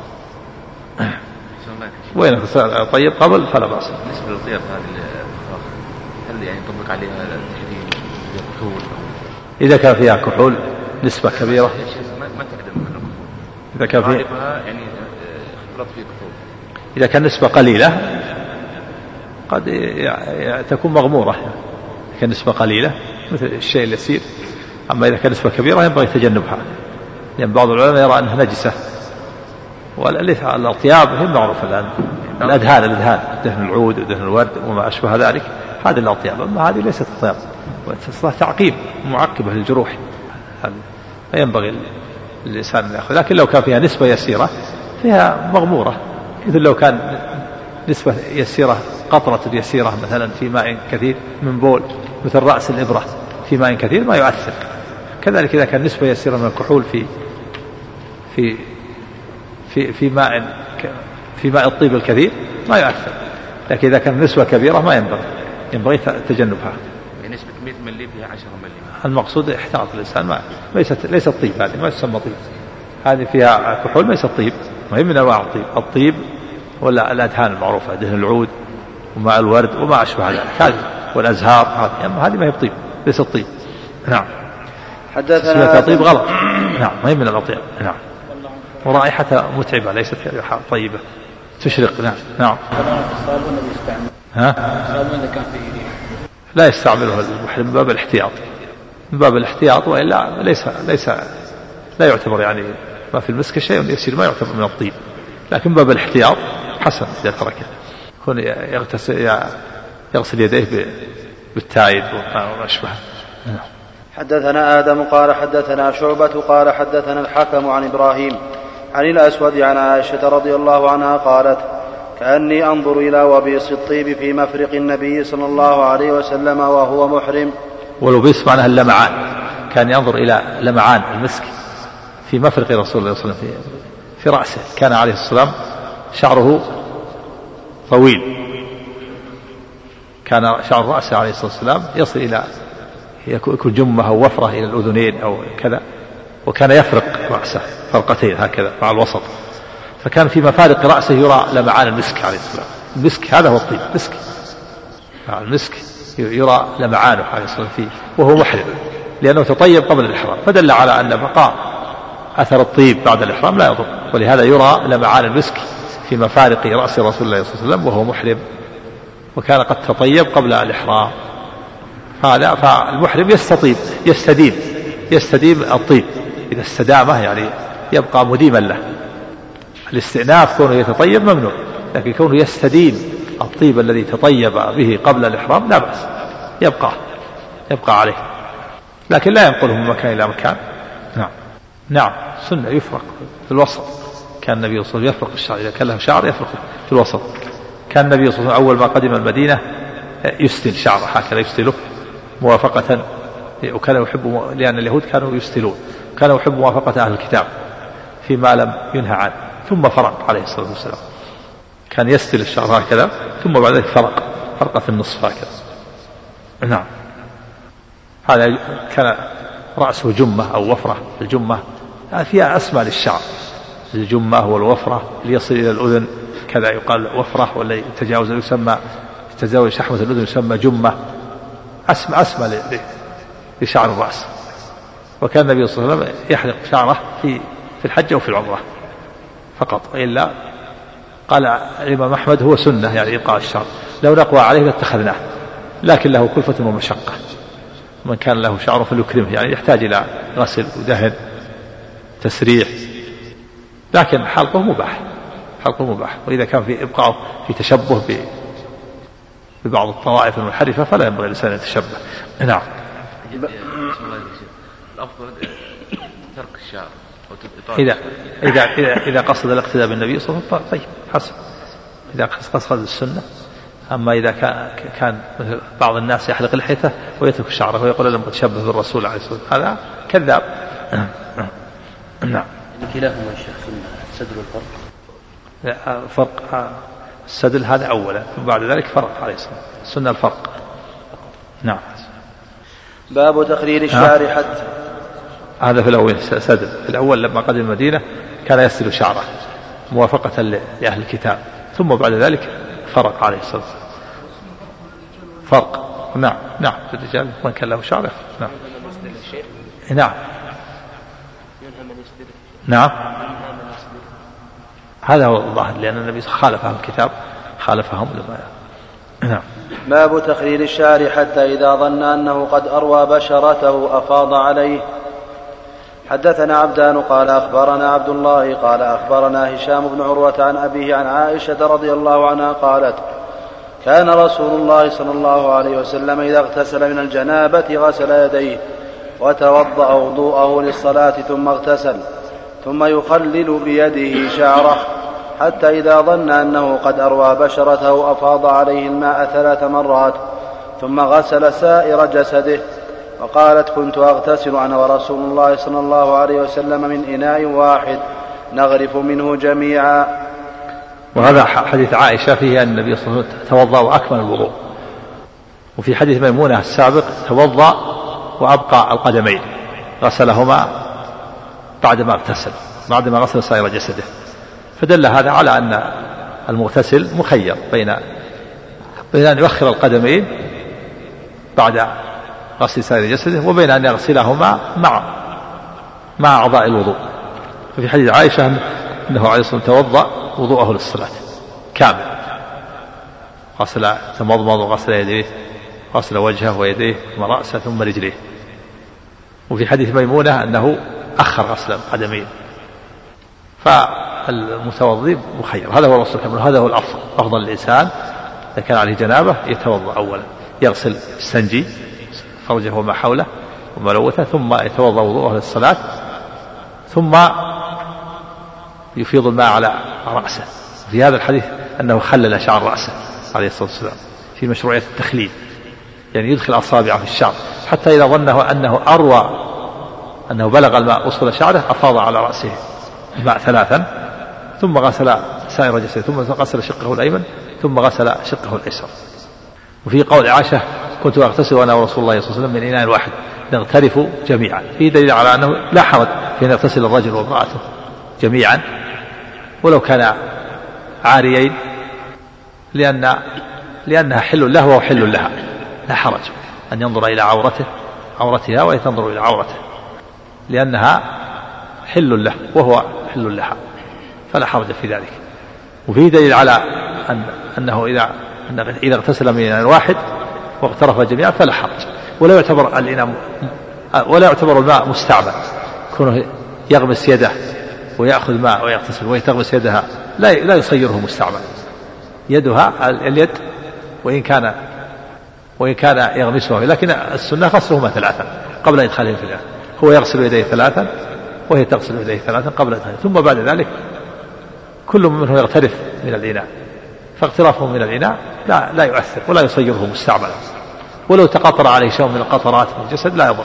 وين طيب قبل فلا بأس. بالنسبة للطيب هل يعني يطبق عليها التحريم الكحول؟ إذا كان فيها كحول نسبة كبيرة ما تقدم من الكحول. إذا كان فيها يعني خلط فيه كحول، إذا كان نسبة قليلة قد تكون مغمورة، إذا كان نسبة قليلة مثل الشيء اليسير. أما إذا كان نسبة كبيرة ينبغي تجنبها، لأن بعض العلماء يرى أنها نجسة. والأطياب هي معروفة الآن، الأدهان دهن العود ودهن الورد وما أشبه ذلك، هذه الأطياب. أما هذه ليست أطياب، وتصلح تعقيم معقبة للجروح، فينبغي الإنسان أن يأخذ. لكن لو كان فيها نسبة يسيرة فيها مغمورة، مثل لو كان نسبة يسيرة قطرة يسيرة مثلا في ماء كثير من بول، مثل رأس الإبرة في ماء كثير ما يؤثر. كذلك إذا كان نسبة يسيرة من الكحول في ماء الطيب الكثير ما يؤثر. لكن إذا كان نسبة كبيرة ما ينبغي تجنبها. نسبة 100 ملي فيها 10 ملي. المقصود احتاط الإنسان، ما ليست طيب، هذه ما تسمى طيب، هذه فيها كحول ليست طيب، ما هي من أنواع الطيب ولا الأدهان المعروفة، دهن العود وماء الورد وما أشبه ذلك، هذه والأزهار هذه ما هي طيب، ليست طيب. نعم. حدثنا طيب غلط. نعم، ما هي من الأطياب. نعم. ورائحتها متعبة ليست طيبة تشرق. نعم. لا يستعمله المحرم من باب الاحتياط، وإلا لا يعتبر يعني ما في المسك شيء يصير ما يعتبر من الطيب، لكن باب الاحتياط حسن إذا تركه، يكون يغسل يديه بالتايد وما أشبه. حدثنا آدم قال حدثنا شعبة قال حدثنا الحكم عن إبراهيم عن الأسود عن عائشة رضي الله عنها قالت كأني أنظر إلى وبيص الطيب في مفرق النبي صلى الله عليه وسلم وهو محرم والوبيس معناها اللمعان، كان ينظر إلى لمعان المسك في مفرق رسول الله صلى الله عليه وسلم في رأسه. كان عليه الصلاة والسلام شعره طويل، كان شعر رأسه عليه الصلاة والسلام يصل إلى يكون جمة أو وفرة إلى الأذنين أو كذا، وكان يفرق رأسه فرقتين هكذا مع الوسط، فكان في مفارق رأسه يرى لمعان المسك عليه الصلاة والسلام. المسك هذا هو الطيب، المسك يرى لمعانه عليه الصلاة والسلام فيه وهو محرم، لأنه تطيب قبل الإحرام، فدل على أن بقاء أثر الطيب بعد الإحرام لا يضر، ولهذا يرى لمعان المسك في مفارق رأس رسول الله صلى الله عليه وسلم وهو محرم، وكان قد تطيب قبل الإحرام. فالمحرم يستديم الطيب، إذا استدامه يعني يبقى مديما له. الاستئناف كونه يتطيب ممنوع، لكن كونه يستديم الطيب الذي تطيب به قبل الإحرام لا بأس، يبقى عليه، لكن لا ينقله من مكان إلى مكان. نعم سنة يفرق في الوسط. كان النبي صلى الله عليه وسلم يفرق الشعر، إذا كان له شعر يفرق في الوسط. كان النبي صلى الله عليه وسلم أول ما قدم المدينة يستل شعره هكذا، يستله موافقة، وكان يحب، لأن اليهود كانوا يستلون، كان يحب موافقة أهل الكتاب فيما لم ينهى عنه، ثم فرق عليه الصلاة والسلام، كان يستل الشعر هكذا ثم بعد ذلك فرق في النصف هكذا. نعم، هذا كان رأسه جمة أو وفرة. الجمة فيها أسماء للشعر، الجمة والوفرة اللي يصل إلى الأذن كذا يقال وفرة، ولا يتجاوز شحمة الأذن يسمى جمة، أسمى لشعر الرأس. وكان النبي صلى الله عليه وسلم يحلق شعره في الحج وفي العمرة فقط، إلا قال الإمام أحمد هو سنة يعني إبقاء الشعر، لو نقوى عليه لاتخذناه، لكن له كلفة ومشقة، من كان له شعر فليكرمه، يعني يحتاج إلى غسل ودهن تسريح، لكن حلقه مباح، وإذا كان في إبقاء في تشبه ببعض الطوائف المنحرفة فلا ينبغي الإنسان أن يتشبه. نعم. الأفضل ترك الشعر إذا قصد الاقتداء بالنبي صلى الله عليه وسلم طيب حسن، إذا قصد السنة. أما إذا كان مثل بعض الناس يحلق لحيته ويترك شعره ويقول لم أتشبه بالرسول عليه الصلاة والسلام، هذا كذاب. نعم. كلاهما الشيخ السدل والفرق. فرق السدل هذا أولا، ثم بعد ذلك فرق عليه الصلاة والسلام، السنة الفرق. نعم. باب تقرير الشعر حتى. هذا في الأول سدل، في الأول لما قدم المدينة كان يسدل شعره موافقة لأهل الكتاب، ثم بعد ذلك فرق عليه الصلاة والسلام. فرق. نعم في الرجال من كان له شعر. نعم هذا هو الظاهر، لأن النبي خالفهم الكتاب، خالفهم لما. نعم. باب تخليل الشعر حتى إذا ظن أنه قد أروى بشرته أفاض عليه. حدثنا عبدان قال أخبرنا عبد الله قال أخبرنا هشام بن عروة عن أبيه عن عائشة رضي الله عنها قالت: كان رسول الله صلى الله عليه وسلم إذا اغتسل من الجنابة غسل يديه وتوضأ وضوءه للصلاة ثم اغتسل، ثم يخلل بيده شعره حتى إذا ظن أنه قد أروى بشرته أفاض عليه الماء 3 مرات ثم غسل سائر جسده. وقالت: كنت أغتسل أنا ورسول الله صلى الله عليه وسلم من إناء واحد نغرف منه جميعا. وهذا حديث عائشة فيه أن النبي صلى الله عليه وسلم توضأ وأكمل الوضوء. وفي حديث ميمونة السابق توضأ وأبقى القدمين، غسلهما بعدما اغتسل، بعدما غسل سائر جسده، فدل هذا على أن المغتسل مخير بين أن يؤخر القدمين بعد غسل سائر جسده وبين أن يغسلهما مع أعضاء الوضوء. ففي حديث عائشة أنه عليه الصلاة والسلام توضأ وضوءه للصلاة كامل، غسل تمضمض وغسل يديه، غسل وجهه ويديه ثم رأسه ثم رجليه. وفي حديث ميمونة أنه أخر غسل القدمين. فالمتوضئ مخير، هذا هو الرسول كامل، هذا هو الأفضل. أفضل الإنسان إذا كان عليه جنابة يتوضأ أولا، يغسل السنجي فرجه وما حوله وملوثه، ثم يتوضأ وضوءه للصلاة، ثم يفيض الماء على رأسه. في هذا الحديث أنه خلل شعر رأسه عليه الصلاة والسلام، في مشروعية التخليل، يعني يدخل أصابعه في الشعر حتى إذا ظنه أنه أروى أنه بلغ الماء وصل شعره أفاض على رأسه الماء 3 ثم غسل سائر جسده ثم غسل شقه الأيمن ثم غسل شقه الأيسر. وفي قول عائشة كنت أغتسل وأنا ورسول الله صلى الله عليه وسلم من إناء واحد نغترف جميعا، في دليل على أنه لا حرج في أن يغتسل الرجل وامرأته جميعا ولو كان عاريين لأنها حل له وهو حل لها، لا حرج أن ينظر إلى عورتها وهي تنظر إلى عورته لأنها حل له وهو حل لها فلا حرج في ذلك. وفيه دليل على أنه إذا اغتسل من إناء واحد واغترف جميعا فلا حرج، ولا يعتبر الماء مستعمل كونه يغمس يده ويأخذ ماء ويغتسل وهي تغمس يدها لا يصيره مستعمل، يدها اليد وإن كان يغمسه، لكن السنة غسلهما 3 قبل إدخاله في الإناء، هو يغسل يديه 3 وهي تغسل يديه 3 قبل إدخاله، ثم بعد ذلك كل منه يغترف من الإناء، فاغترافه من الإناء لا يؤثر ولا يصيره مستعملا، ولو تقطر عليه شيء من القطرات من الجسد لا يضر.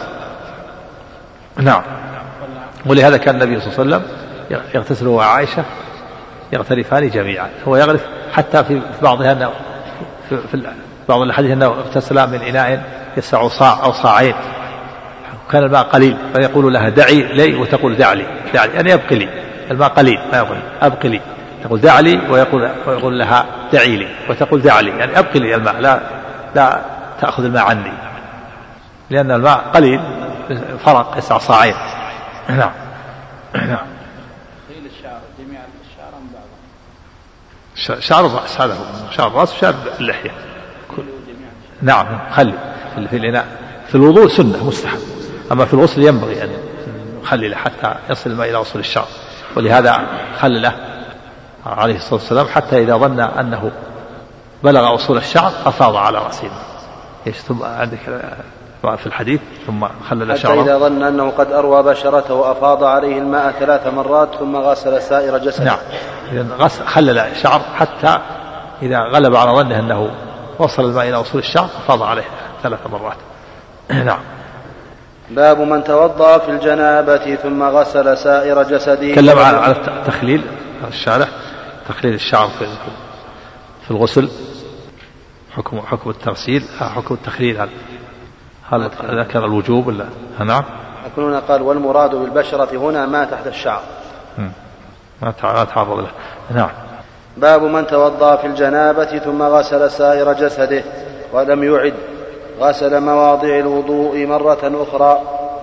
نعم. ولهذا كان النبي صلى الله عليه وسلم يغتسل هو وعائشة يغترفان جميعا، هو يغرف حتى في بعضها أنه في بعض الحديث أنه اغتسل من إناء يسع صاع أو صاعين، كان الماء قليل فيقول لها دعي لي وتقول دع لي، يعني أبقي لي، الماء قليل ما يقول أبقي لي، تقول دع لي ويقول لها دعي لي وتقول دع لي، يعني أبقي لي الماء لا تأخذ الماء عني، لأن الماء قليل فرق 9 صاعين. نعم. نعم. جميع الشعر أم بعض؟ شعر الرأس، هذا هو شعر الرأس وشعر اللحية. نعم خلي في الإناء، في الوضوء سنة مستحب، أما في الغسل ينبغي أن يخلله حتى يصل الماء إلى وصول الشعر، ولهذا خلله عليه الصلاة والسلام حتى إذا ظن أنه بلغ وصول الشعر أفاض على رأسه. ثم عندك في الحديث ثم خلل شعره حتى إذا ظن أنه قد أروى بشرته أفاض عليه الماء 3 مرات ثم غسل سائر جسده. نعم، إذن خلل الشعر حتى إذا غلب على ظنه أنه وصل الماء إلى وصول الشعر أفاض عليه 3 مرات. نعم. باب من توضأ في الجنابة ثم غسل سائر جسده. تكلم على تخليل الشارع، تخليل الشعر في الغسل، حكم التغسيل، حكم التخليل، هل ذكر الوجوب ولا؟ نعم. هنا قال والمراد بالبشرة هنا ما تحت الشعر، ما تعرض له. نعم. باب من توضأ في الجنابة ثم غسل سائر جسده ولم يعد غسل مواضع الوضوء مرة أخرى.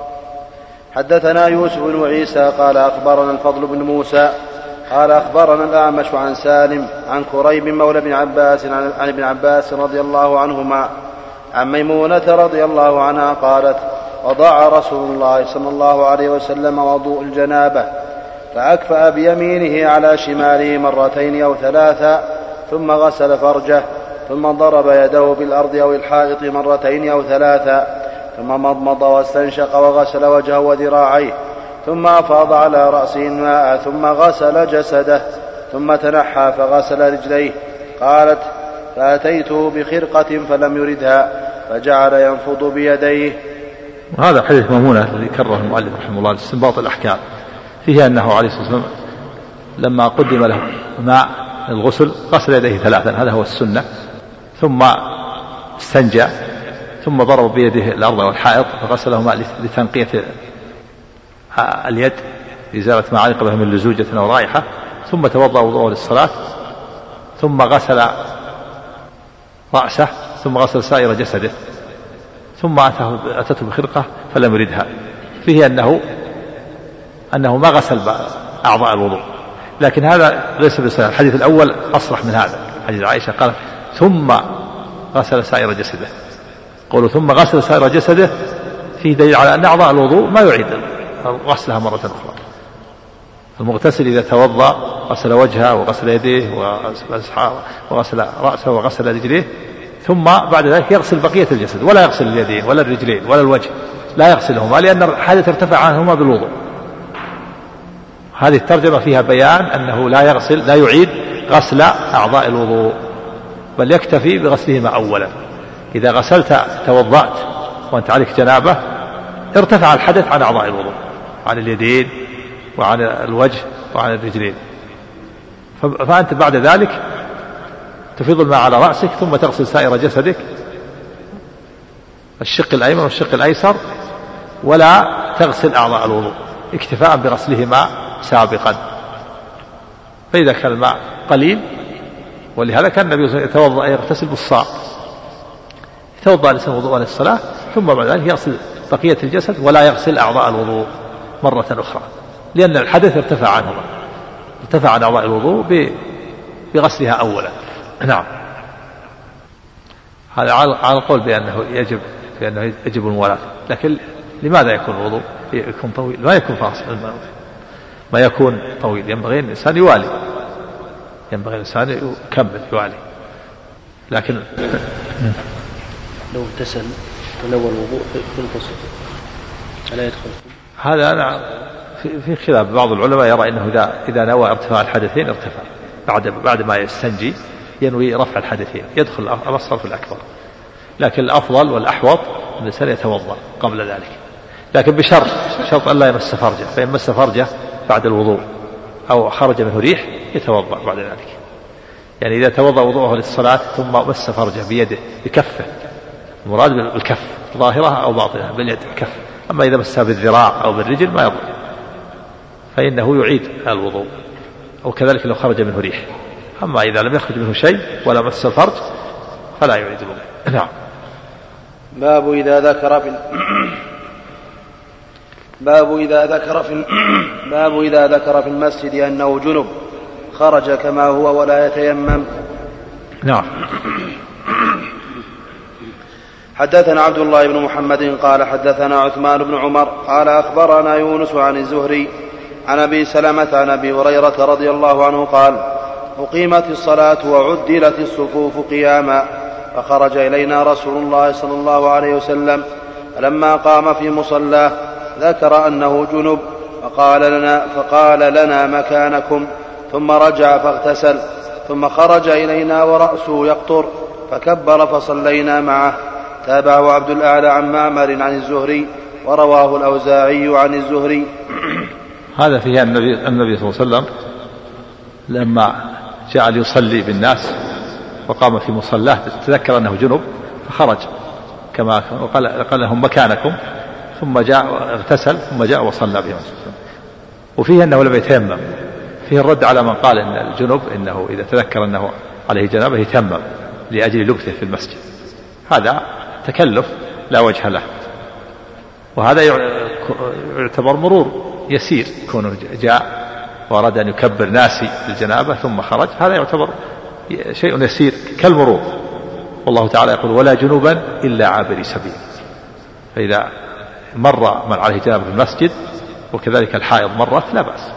حدثنا يوسف بن عيسى قال أخبرنا الفضل بن موسى قال أخبرنا الأعمش عن سالم عن كريب مولى بن عباس عن ابن عباس رضي الله عنهما عن ميمونة رضي الله عنها قالت وضع رسول الله صلى الله عليه وسلم وضوء الجنابة فأكفأ بيمينه على شماله 2 أو 3 ثم غسل فرجه ثم ضرب يده بالأرض أو الحائط 2 أو 3 ثم مضمض واستنشق وغسل وجهه وذراعيه ثم أفاض على رأسه الماء ثم غسل جسده ثم تنحى فغسل رجليه. قالت فأتيته بخرقة فلم يردها فجعل ينفض بيديه. هذا حديث ميمونة الذي كرره المؤلف رحمه الله لاستنباط الأحكام فيه أنه عليه الصلاة والسلام لما قدم له ماء الغسل غسل يديه 3، هذا هو السنة، ثم استنجى ثم ضرب بيده الأرض والحائط فغسلهما لتنقية اليد إزالة ما علق به من لزوجة أو رائحة، ثم توضأ وضوءه للصلاة ثم غسل رأسه ثم غسل سائر جسده ثم أتته بخرقة فلم يردها. فيه أنه ما غسل أعضاء الوضوء، لكن هذا ليس بصحيح. الحديث الأول أصرح من هذا، حديث عائشة قال ثم غسل سائر جسده، قولوا ثم غسل سائر جسده فيه دليل على أن أعضاء الوضوء ما يعيد غسلها مرة أخرى. المغتسل إذا توضأ غسل وجهه وغسل يديه وغسل رأسه وغسل رجليه ثم بعد ذلك يغسل بقية الجسد، ولا يغسل اليدين ولا الرجلين ولا الوجه، لا يغسلهما لأن الحدث ارتفع عنهما بالوضوء. هذه الترجمة فيها بيان أنه لا يعيد غسل أعضاء الوضوء، بل يكتفي بغسلهما أولا. إذا غسلت توضأت وأنت عليك جنابة ارتفع الحدث عن أعضاء الوضوء، عن اليدين وعن الوجه وعن الرجلين، فأنت بعد ذلك تفيض الماء على رأسك ثم تغسل سائر جسدك، الشق الأيمن والشق الأيسر، ولا تغسل أعضاء الوضوء اكتفاء بغسلهما سابقا. فإذا كان الماء قليل، ولهذا كان النبي صلى الله عليه وسلم يغتسل بالصاع، يتوضأ لسان وضوء للصلاة ثم بعد ذلك يغسل بقية الجسد ولا يغسل أعضاء الوضوء مرة أخرى، لأن الحدث ارتفع عن أعضاء الوضوء بغسلها أولا. نعم. هذا على القول بأنه يجب الموالاة، لكن لماذا يكون الوضوء يكون طويل؟ ما يكون فاصل، ما يكون طويل، ينبغي الإنسان يوالي، ينبغي الإنسان يكمل يوالي. لكن لو اغتسل ونوى الوضوء في الغسل ألا يدخل؟ هذا أنا في خلاف، بعض العلماء يرى أنه إذا نوى ارتفاع الحدثين ارتفع، بعد ما يستنجي ينوي رفع الحدثين يدخل الأصغر في الأكبر، لكن الأفضل والأحوط أن الإنسان يتوضأ قبل ذلك، لكن بشرط أن لا يمس فرجه، فإن مس فرجه بعد الوضوء أو خرج منه ريح يتوضأ بعد ذلك. يعني إذا توضأ وضوءه للصلاة ثم مس فرجه بيده بكفه، المراد بالكف ظاهرها أو باطنها باليد الكف، أما إذا مسها بالذراع أو بالرجل ما يضر، فإنه يعيد الوضوء، أو كذلك لو خرج منه ريح. أما إذا لم يخرج منه شيء ولا مس الفرج فلا يعيد الوضوء. نعم. باب إذا ذكر في المسجد أنه جنب خرج كما هو ولا يتيمم. نعم. حدثنا عبد الله بن محمد قال حدثنا عثمان بن عمر قال أخبرنا يونس عن الزهري عن أبي سلمة عن أبي هريرة رضي الله عنه قال أقيمت الصلاة وعدلت الصفوف قياما، فخرج إلينا رسول الله صلى الله عليه وسلم، فلما قام في مصلاه ذكر أنه جنب فقال لنا مكانكم، ثم رجع فاغتسل، ثم خرج إلينا ورأسه يقطر فكبر فصلينا معه. تابعه عبد الأعلى عن معمر عن الزهري، ورواه الأوزاعي عن الزهري. هذا فيه النبي صلى الله عليه وسلم لما جاء ليصلي بالناس وقام في مصلاه تذكر أنه جنب فخرج كما قال لهم مكانكم، ثم جاء اغتسل ثم جاء وصلى بهم. وفيه أنه لم يتيمم، فيه الرد على من قال إن الجنب إنه إذا تذكر أنه عليه جنابه يتيمم لأجل لبثه في المسجد، هذا تكلف لا وجه له، وهذا يعتبر مرور يسير، كونه جاء وأراد أن يكبر ناسي الجنابة ثم خرج، هذا يعتبر شيء يسير كالمرور. والله تعالى يقول ولا جنوبا إلا عابري سبيل، فإذا مر من عليه جنابة في المسجد وكذلك الحائض مرت لا بأس.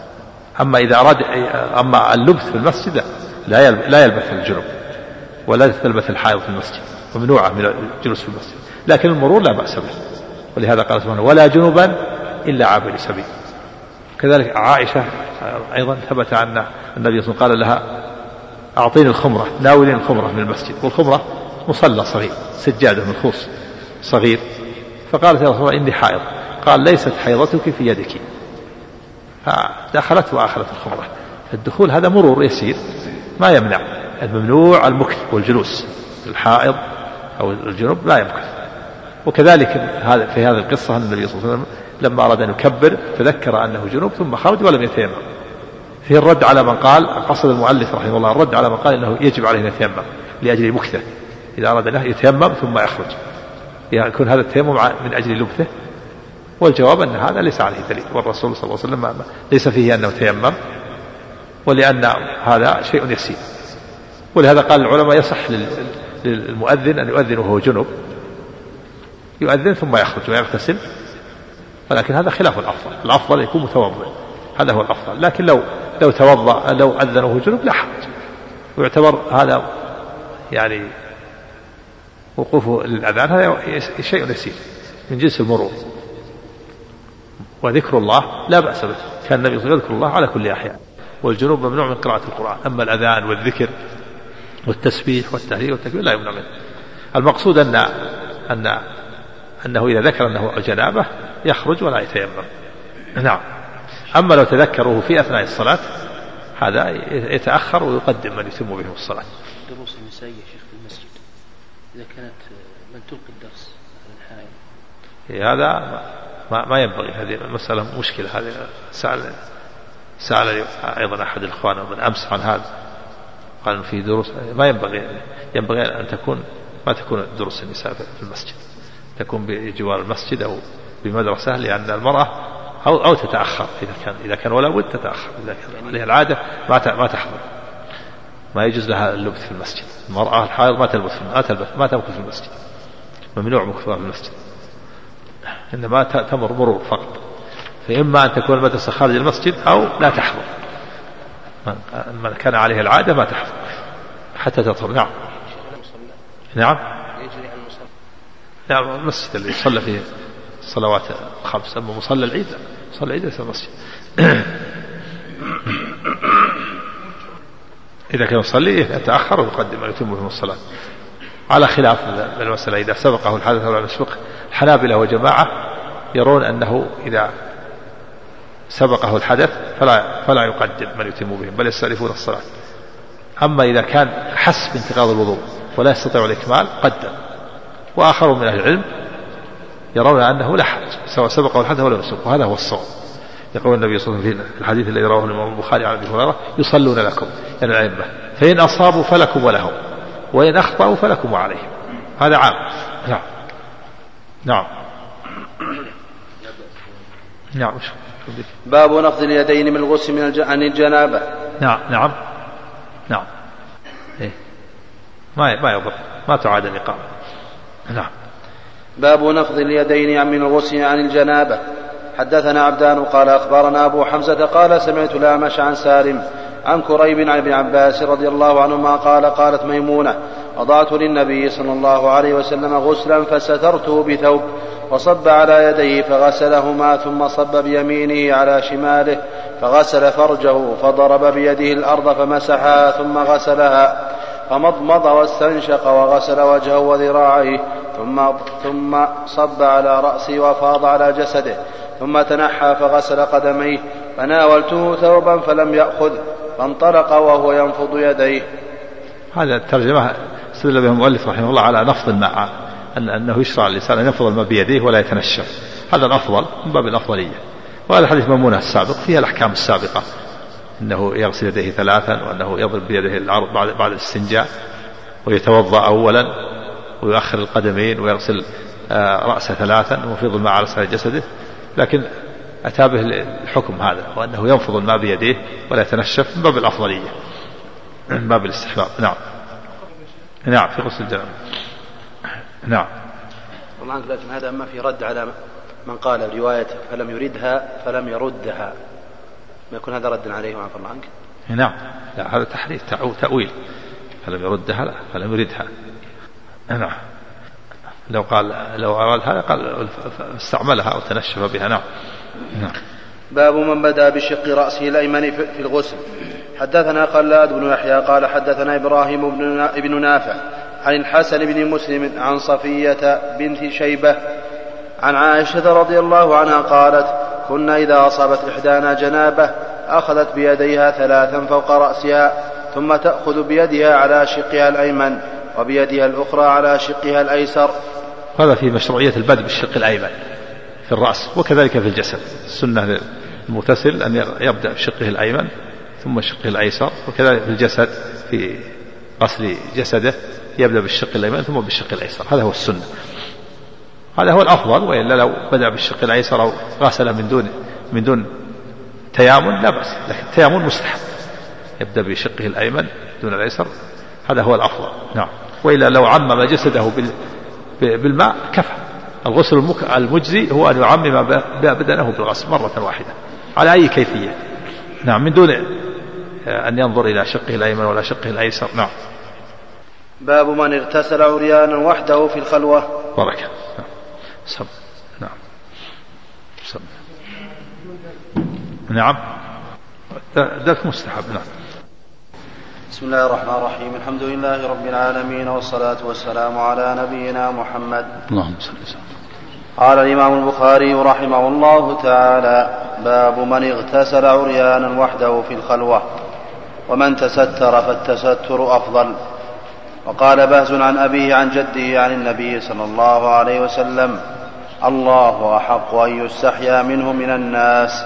أما اللبث في المسجد لا يلبث الجنوب ولا تلبث الحائض في المسجد، ممنوعة من الجلوس في المسجد، لكن المرور لا بأس به، ولهذا قال سبحانه ولا جنوبا إلا عابري سبيل. كذلك عائشة أيضا ثبت عن النبي صلى الله عليه وسلم قال لها أعطيني الخمرة، ناولين الخمرة من المسجد، والخمرة مصلى صغير سجادة من خوص صغير، فقالت يا رسول الله إني حائض، قال ليست حيضتك في يدك، فدخلت وأخذت الخمرة. الدخول هذا مرور يسير ما يمنع، الممنوع المكث والجلوس، الحائض أو الجنوب لا يمكث. وكذلك في هذه القصة النبي صلى الله عليه وسلم لما أراد أن يكبر تذكر أنه جنوب ثم خرج ولم يتيمم. فيه الرد على من قال، قصد المؤلف رحمه الله الرد على من قال إنه يجب عليه أن يتيمم لأجل مكثه، إذا أراد أنه يتيمم ثم يخرج يكون هذا التيمم من أجل لبثه، والجواب أن هذا ليس عليه دليل، والرسول صلى الله عليه وسلم ليس فيه أنه تيمم، ولأن هذا شيء يسير. ولهذا قال العلماء يصح للمؤذن أن يؤذن وهو جنب، يؤذن ثم يخرج ويغتسل، ولكن هذا خلاف الأفضل، الأفضل يكون متوضئ، هذا هو الأفضل. لكن لو توضأ لو أذن وهو جنب لا حرج، ويعتبر هذا يعني وقوفه للأذان هذا شيء يسير من جنس المرور، وذكر الله لا بأس به، كان النبي صلى الله عليه وسلم يذكر الله على كل أحيان، والجنوب ممنوع من قراءة القرآن. أما الأذان والذكر والتسبيح والتهليل والتكبير لا يمنع منه. المقصود أنه إذا ذكر أنه جنابه يخرج ولا يتيمم. نعم. أما لو تذكروه في أثناء الصلاة هذا يتأخر ويقدم من يتم بهم الصلاة. دروس النساء يا شيخ في المسجد إذا كانت من تلقي الدرس الحائل هذا ما ينبغي، هذه المسألة مشكلة. هذه سأل أيضا أحد الإخوان من أمس عن هذا، قال في دروس ما ينبغي أن ما تكون دروس النساء في المسجد، تكون بجوار المسجد أو بمدرسة، لأن المرأة أو تتأخر إذا كان ولا بد تتأخر، إذا كان عليها العادة ما تحضر، ما يجوز لها اللبث في المسجد. المرأة الحائض ما تمكث في المسجد، ممنوع مكثها في المسجد، إنما تمر مرور فقط. فإما أن تكون المدرسة خارج المسجد أو لا تحضر، من كان عليه العادة ما تحضر حتى تطهر. نعم. نعم. نعم. المسجد اللي يصلى فيه الصلوات الخمس. أما مصلى العيد، مصلى العيد ليس المسجد. إذا كان يصلي يتأخر ويقدم ويتم بهم الصلاة، على خلاف المسألة إذا سبقه الحدث أو لم يسبق. الحنابلة وجماعة يرون أنه إذا سبقه الحدث فلا يقدم من يتم بهم، بل يستأنفون الصلاة. أما إذا كان حس بانتقاض الوضوء ولا يستطيع الإكمال قدم. وآخرون من أهل العلم يرون أنه لا حرج سواء سبقه الحدث ولا يسبق، وهذا هو الصواب. يقول النبي صلى الله عليه وسلم في الحديث الذي رواه الإمام البخاري عن أبي هريرة: يصلون لكم يعني الأئمة، فإن أصابوا فلكم ولهم، وإن أخطأوا فلكم وعليهم. هذا عام. نعم. نعم. نعم. باب نفض اليدين من الغسل عن الجنابة. نعم. نعم. نعم. إيه؟ ما يضر، ما تعاد الإقامة. نعم. باب نفض اليدين من الغسل عن الجنابة. حدثنا عبدان قال أخبرنا أبو حمزة قال سمعت الأعمش عن سالم عن كريب عن ابن عباس رضي الله عنهما قال: قالت ميمونة: وضعت للنبي صلى الله عليه وسلم غسلا فسترته بثوب، وصب على يديه فغسلهما، ثم صب بيمينه على شماله فغسل فرجه، فضرب بيده الأرض فمسحها ثم غسلها، فمضمض واستنشق وغسل وجهه وذراعيه، ثم صب على رأسه وفاض على جسده، ثم تنحى فغسل قدميه، فناولته ثوبا فلم يأخذ، فانطلق وهو ينفض يديه. هذا الترجمة استدل به المؤلف رحمه الله على نفض الماء، أنه يشرع الإنسان أن ينفض الماء بيديه ولا يتنشف، هذا الأفضل من باب الأفضلية. وهذا حديث ميمونة السابق فيها الأحكام السابقة، أنه يغسل يديه ثلاثا، وأنه يضرب بيده الأرض بعد الاستنجاء، ويتوضأ أولا ويؤخر القدمين ويغسل رأسه ثلاثا ويفيض الماء على سائر جسده. لكن أتى به الحكم هذا، وأنه ينفض الماء بيديه ولا يتنشف من باب الأفضلية، من باب الاستحباب. نعم. نعم. في غسل الجنابة. نعم. والله لكن هذا ما في رد على من قال برواية فلم يردها فلم يردها، ما يكون هذا رد عليه وعفى الله عنك؟ نعم. لا، هذا تحريف تأويل. فلم يردها لا، فلم يردها. نعم. لو أراد هذا قال استعملها أو تنشف بها. نعم. نعم. باب من بدأ بشق رأسه الأيمن في الغسل. حدثنا خلاد بن يحيى قال حدثنا إبراهيم بن نافع عن الحسن بن مسلم عن صفية بنت شيبة عن عائشة رضي الله عنها قالت: كنا إذا أصابت إحدانا جنابة أخذت بيديها ثلاثا فوق رأسها، ثم تأخذ بيدها على شقها الأيمن وبيدها الأخرى على شقها الأيسر. هذا في مشروعية البدء بالشق الأيمن في الرأس، وكذلك في الجسد. السنة المغتسل أن يبدأ بشقه الأيمن ثم شقه الأيسر، وكذلك في الجسد في غسل جسده يبدأ بالشق الأيمن ثم بالشق الأيسر. هذا هو السنة، هذا هو الأفضل. وإلا لو بدأ بالشق الأيسر أو غسل من دون تيامن لا بأس، لكن التيامن مستحب، يبدأ بشقه الأيمن دون الأيسر، هذا هو الأفضل. نعم. وإلا لو عمم جسده بالماء كفى. الغسل المجزي هو أن يعمم بدنه بالغسل مرة واحدة على أي كيفية. نعم. من دون أن ينظر إلى شقه الأيمن ولا شقه الأيسر. نعم. باب من اغتسل عريانا وحده في الخلوة. بركة. سب. نعم. سب. نعم. ذلك مستحب. نعم. بسم الله الرحمن الرحيم. الحمد لله رب العالمين، والصلاة والسلام على نبينا محمد. اللهم صل وسلم. قال الإمام البخاري رحمه الله تعالى: باب من اغتسل عريانا وحده في الخلوة، ومن تستر فالتستر أفضل. وقال بهز عن أبيه عن جده عن النبي صلى الله عليه وسلم: الله أحق أن يستحيا منه من الناس.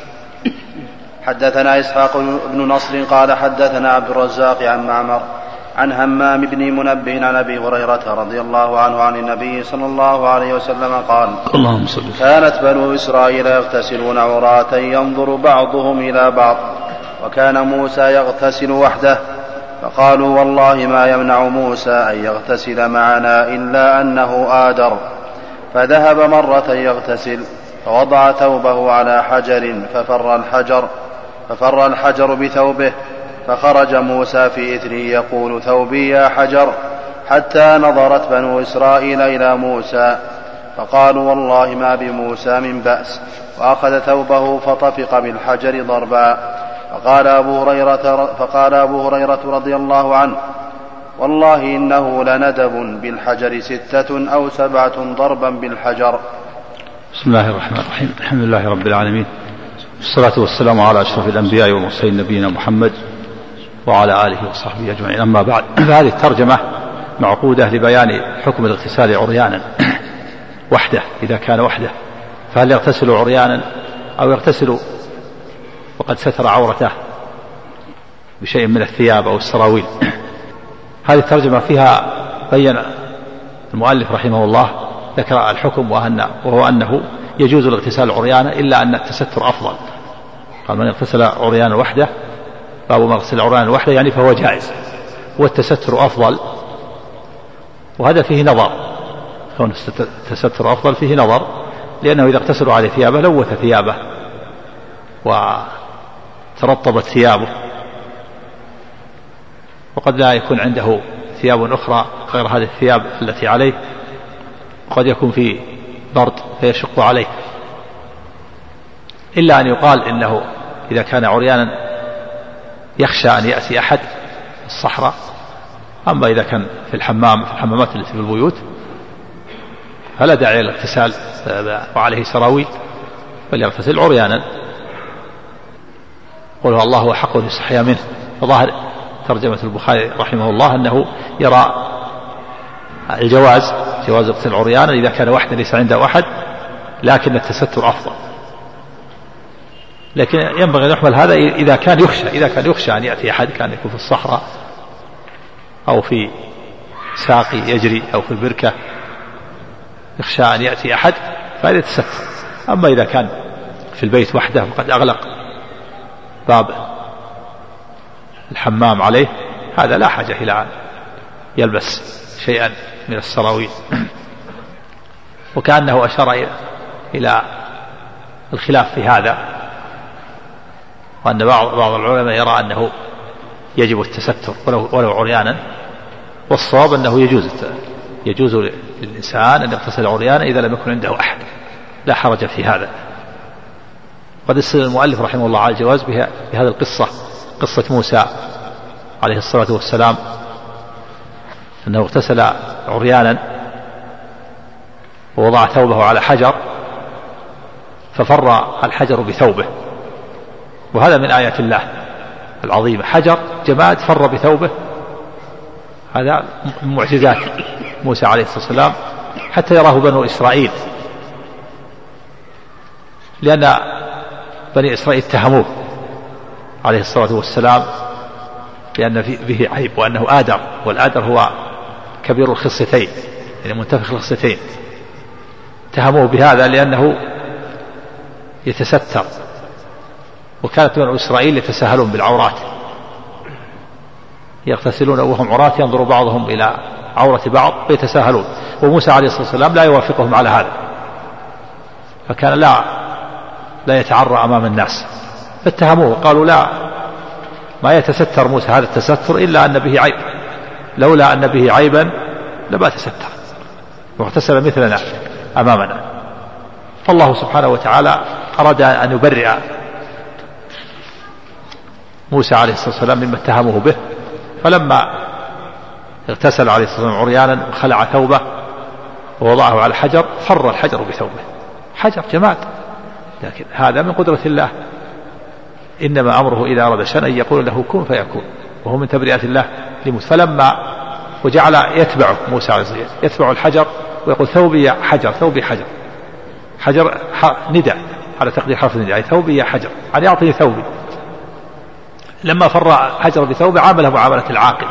حدثنا إسحاق بن نصر قال حدثنا عبد الرزاق عن معمر عن همام بن منبه عن أبي هريرة رضي الله عنه عن النبي صلى الله عليه وسلم قال: كانت بنو إسرائيل يغتسلون عراة ينظر بعضهم إلى بعض، وكان موسى يغتسل وحده، فقالوا: والله ما يمنع موسى أن يغتسل معنا إلا أنه آدر. فذهب مرة يغتسل فوضع ثوبه على حجر ففر الحجر بثوبه، فخرج موسى في إثره يقول: ثوبي يا حجر، حتى نظرت بنو إسرائيل إلى موسى فقالوا: والله ما بموسى من بأس، وأخذ ثوبه فطفق بالحجر ضربا. فقال أبو هريرة رضي الله عنه: والله إنه لندب بالحجر 6 أو 7 ضربا بالحجر. بسم الله الرحمن الرحيم. الحمد لله رب العالمين، والصلاة والسلام على أشرف الأنبياء والمرسلين نبينا محمد وعلى آله وصحبه أجمعين. أما بعد، فهذه الترجمة معقودة لبيان حكم الاغتسال عريانا وحده إذا كان وحده، فهل يغتسل عريانا أو يغتسل وقد ستر عورته بشيء من الثياب أو السراويل. هذه الترجمة فيها بين المؤلف رحمه الله ذكر الحكم، وهو أنه يجوز الاغتسال عريانا إلا أن التستر أفضل. قال: من اغتسل عريانا وحده، باب من اغتسل عريانا وحده يعني فهو جائز، والتستر أفضل. وهذا فيه نظر، كون التستر أفضل فيه نظر، لأنه إذا اغتسلوا على ثيابه لوث ثيابه وترطبت ثيابه، وقد لا يكون عنده ثياب أخرى غير هذه الثياب التي عليه، وقد يكون في برد فيشق عليه. إلا أن يقال إنه إذا كان عريانا يخشى أن يأتي أحد الصحراء. أما إذا كان في الحمامات التي في البيوت فلا داعي للاغتسال وعليه سراويل، بل يغتسل عريانا. قل الله أحق أن يستحيا منه. وظاهر ترجمة البخاري رحمه الله أنه يرى جواز اغتسال عريانا إذا كان وحده ليس عنده أحد، لكن التستر أفضل. لكن ينبغي أن يحمل هذا إذا كان يخشى أن يأتي أحد، كان يكون في الصحراء أو في ساقي يجري أو في البركة يخشى أن يأتي أحد فهذا يتستر. أما إذا كان في البيت وحده وقد أغلق باب الحمام عليه، هذا لا حاجة إلى أن يلبس شيئا من السراويل. وكأنه أشار إلى الخلاف في هذا، وأن بعض العلماء يرى أنه يجب التستر ولو عريانا، والصواب أنه يجوز للإنسان أن يغتسل عريانا إذا لم يكن عنده أحد، لا حرج في هذا. قد استدل المؤلف رحمه الله على الجواز بهذه القصة، قصة موسى عليه الصلاة والسلام، أنه اغتسل عريانا ووضع ثوبه على حجر ففر الحجر بثوبه، وهذا من آيات الله العظيمة. حجر جماد فر بثوبه، هذا من معجزات موسى عليه الصلاة والسلام حتى يراه بنو إسرائيل، لأن بني إسرائيل اتهموه عليه الصلاة والسلام لأن به عيب، وأنه آدر، والآدر هو كبير الخصيتين، يعني منتفخ الخصيتين. اتهموه بهذا لأنه يتستر، وكانت بنو إسرائيل يتساهلون بالعورات، يغتسلون وهم عراة ينظر بعضهم إلى عورة بعض ويتساهلون، وموسى عليه الصلاة والسلام لا يوافقهم على هذا، فكان لا يتعرى أمام الناس، فاتهموه قالوا: لا، ما يتستر موسى هذا التستر إلا أن به عيب، لولا أن به عيبا لما تستر واغتسل مثلنا أمامنا. فالله سبحانه وتعالى أراد أن يبرئ موسى عليه الصلاة والسلام مما اتهموه به، فلما اغتسل عليه الصلاة والسلام عريانا وخلع ثوبه ووضعه على الحجر فر الحجر بثوبه. حجر جماد، لكن هذا من قدرة الله، إنما أمره إذا أراد شيئا أن يقول له كن فيكون، وهو من تبرئة الله لموسى. فلما وجعل يتبعه موسى عليه الصلاة والسلام يتبع الحجر ويقول ثوبي يا حجر، ثوبي حجر، حجر ندى على تقدير حرف الندى، يعني ثوبي يا حجر، يعني أعطني ثوبي. لما فر حجر بثوبه عامله معاملة العاقل،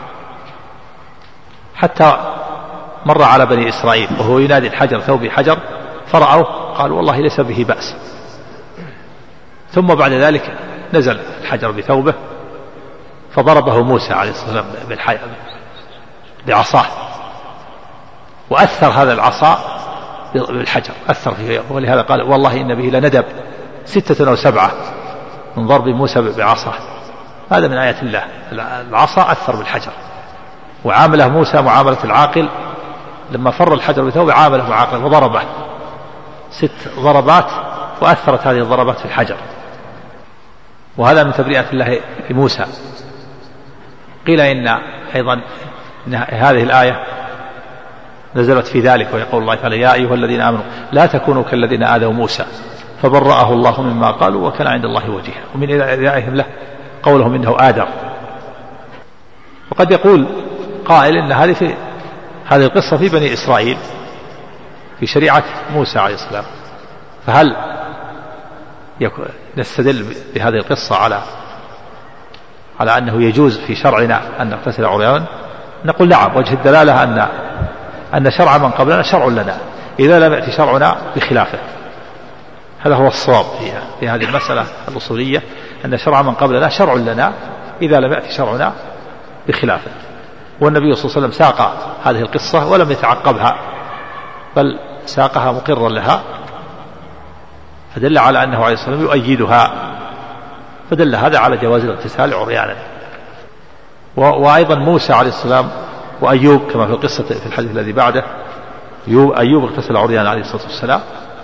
حتى مر على بني إسرائيل وهو ينادي الحجر ثوبي حجر، فرأوه قالوا والله ليس به بأس. ثم بعد ذلك نزل الحجر بثوبه فضربه موسى عليه الصلاة والسلام بعصاه، وأثر هذا العصا بالحجر، أثر فيه، ولهذا قال والله إن به لندب 6 أو 7 من ضرب موسى بعصاه. هذا من آيات الله، العصا أثر بالحجر، وعامله موسى معاملة العاقل. لما فر الحجر بثوبه عامله معاقل وضربه 6 ضربات، وأثرت هذه الضربات في الحجر، وهذا من تبرئة الله لموسى. قيل إن أيضا إن هذه الآية نزلت في ذلك، ويقول الله تعالى يا أيها الذين آمنوا لا تكونوا كالذين آذوا موسى فبرأه الله مما قالوا وكان عند الله وجيها. ومن إذائهم له قولهم إنه آدم. وقد يقول قائل إن هذه القصة في بني إسرائيل في شريعة موسى عليه السلام، فهل نستدل بهذه القصة على أنه يجوز في شرعنا أن نغتسل عريانا؟ نقول نعم، وجه الدلالة أن شرع من قبلنا شرع لنا إذا لم يأتي شرعنا بخلافه. هذا هو الصواب في هذه المسألة الأصولية، أن شرع من قبلنا شرع لنا إذا لم يأتي شرعنا بخلافه. والنبي صلى الله عليه وسلم ساق هذه القصة ولم يتعقبها، بل ساقها مقرا لها، فدل على أنه عليه الصلاة والسلام يؤيدها، فدل هذا على جواز الاغتسال عريانا. وأيضا موسى عليه السلام وأيوب كما في القصة في الحديث الذي بعده، أيوب اغتسل عريانا عليه الصلاة والسلام،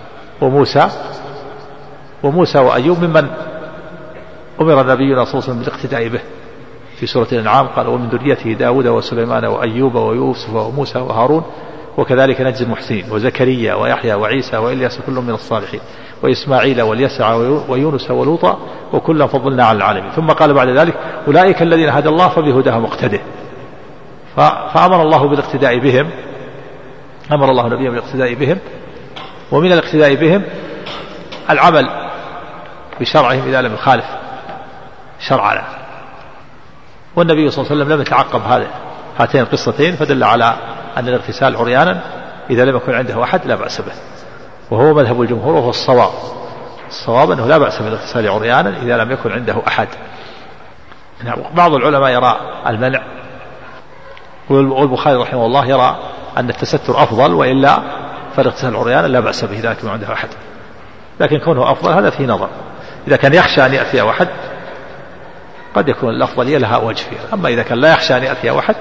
وموسى وأيوب ممن أمر نبينا صلى الله عليه وسلم بالاقتداء به في سورة الأنعام، قال ومن ذريته داود وسليمان وأيوب ويوسف وموسى وهارون وكذلك نجزي المحسنين وزكريا ويحيى وعيسى وإلياس كل من الصالحين وإسماعيل واليسع ويونس ولوطا وكلا فضلنا على العالمين. ثم قال بعد ذلك أولئك الذين هدى الله فبهداه مقتده. فأمر الله بالاقتداء بهم، أمر الله نبيه بالاقتداء بهم، ومن الاقتداء بهم العمل بشرعهم إذا لم يخالف شرعنا. والنبي صلى الله عليه وسلم لم يتعقب هاتين القصتين، فدل على أن الاغتسال عريانا إذا لم يكن عنده أحد لا بأس به، وهو مذهب الجمهور وهو الصواب أنه لا بأس بالاغتسال عريانا إذا لم يكن عنده أحد. بعض العلماء يرى المنع، والبخاري رحمه الله يرى أن التستر أفضل، وإلا فالاغتسال عريانا لا بأس به إذا كان عنده أحد، لكن كونه أفضل هذا فيه نظر. إذا كان يخشى أن يأتي واحد قد يكون الأفضلية لها وجه فيها، أما إذا كان لا يخشى أن يأتي واحد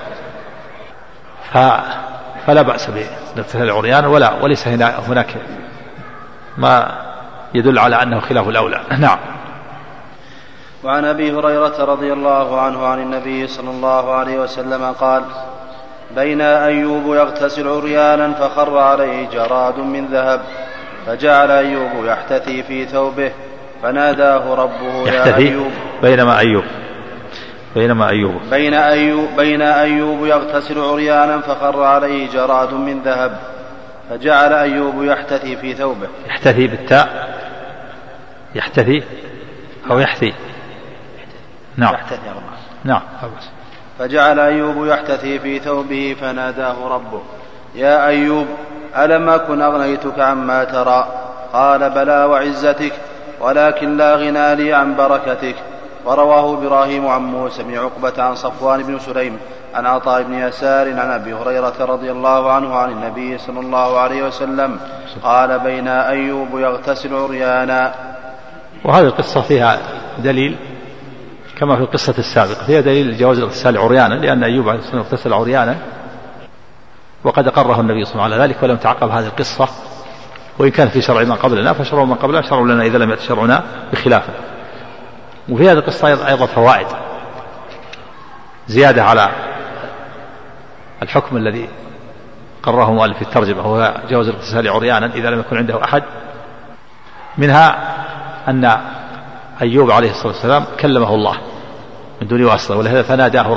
فلا بأس بالاغتسال عريانا، وليس هناك ما يدل على أنه خلاف الأولى. نعم. وعن أبي هريرة رضي الله عنه عن النبي صلى الله عليه وسلم قال بين أيوب يغتسل عريانا فخر عليه جراد من ذهب فجعل أيوب يحتثي في ثوبه فناداه ربه يا أيوب. بين أيوب يغتسل عريانا فخر عليه جراد من ذهب فجعل أيوب يحتثي في ثوبه. يحتثي بالتاء، يحتثي أو يحثي. نعم. نعم. فجعل أيوب يحتثي في ثوبه فناداه ربه يا أيوب ألم أكن أغنيتك عما ترى؟ قال بلى وعزتك، ولكن لا غنى لي عن بركتك. ورواه إبراهيم عن موسى بن عقبة عن صفوان بن سليم عن عطاء بن يسار عن أبي هريرة رضي الله عنه عن النبي صلى الله عليه وسلم قال بين أيوب يغتسل عريانا. وهذه القصة فيها دليل كما في القصة السابقة، فيها دليل جواز الاغتسال عريانا، لأن أيوب عليه السلام اغتسل عريانا وقد أقره النبي صلى الله عليه وسلم على ذلك ولم تعقب هذه القصة. وإن كان في شرع من قبلنا فشرع من قبلنا شرع لنا إذا لم يأتي شرعنا بخلافه. وفي هذه القصة أيضا فوائد. زيادة على الحكم الذي قرره مؤلف في الترجمة، وهو جواز الاغتسال عريانا إذا لم يكن عنده أحد. منها أن أيوب عليه الصلاة والسلام كلمه الله من دون واسطة، ولهذا فناداه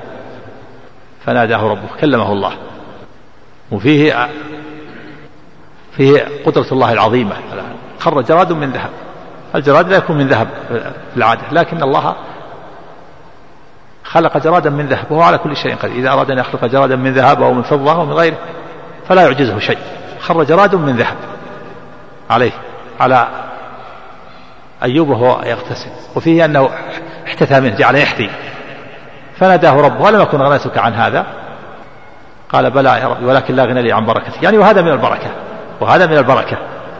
ربه كلمه الله. وفيه قدرة الله العظيمة. خر جراد من ذهب، الجراد لا يكون من ذهب في العادة، لكن الله خلق جرادا من ذهب وهو على كل شيء قدير. إذا أراد أن يخلق جرادا من ذهب أو من فضة أو من غيره فلا يعجزه شيء. خر جراد من ذهب على أيوب وهو يغتسل. وفيه أنه احتثى منه، جعل يحثي، فناداه ربه ولم أكن أغنيتك عن هذا، قال بلى يا ربي ولكن لا غنى لي عن بركتك، يعني وهذا من البركة.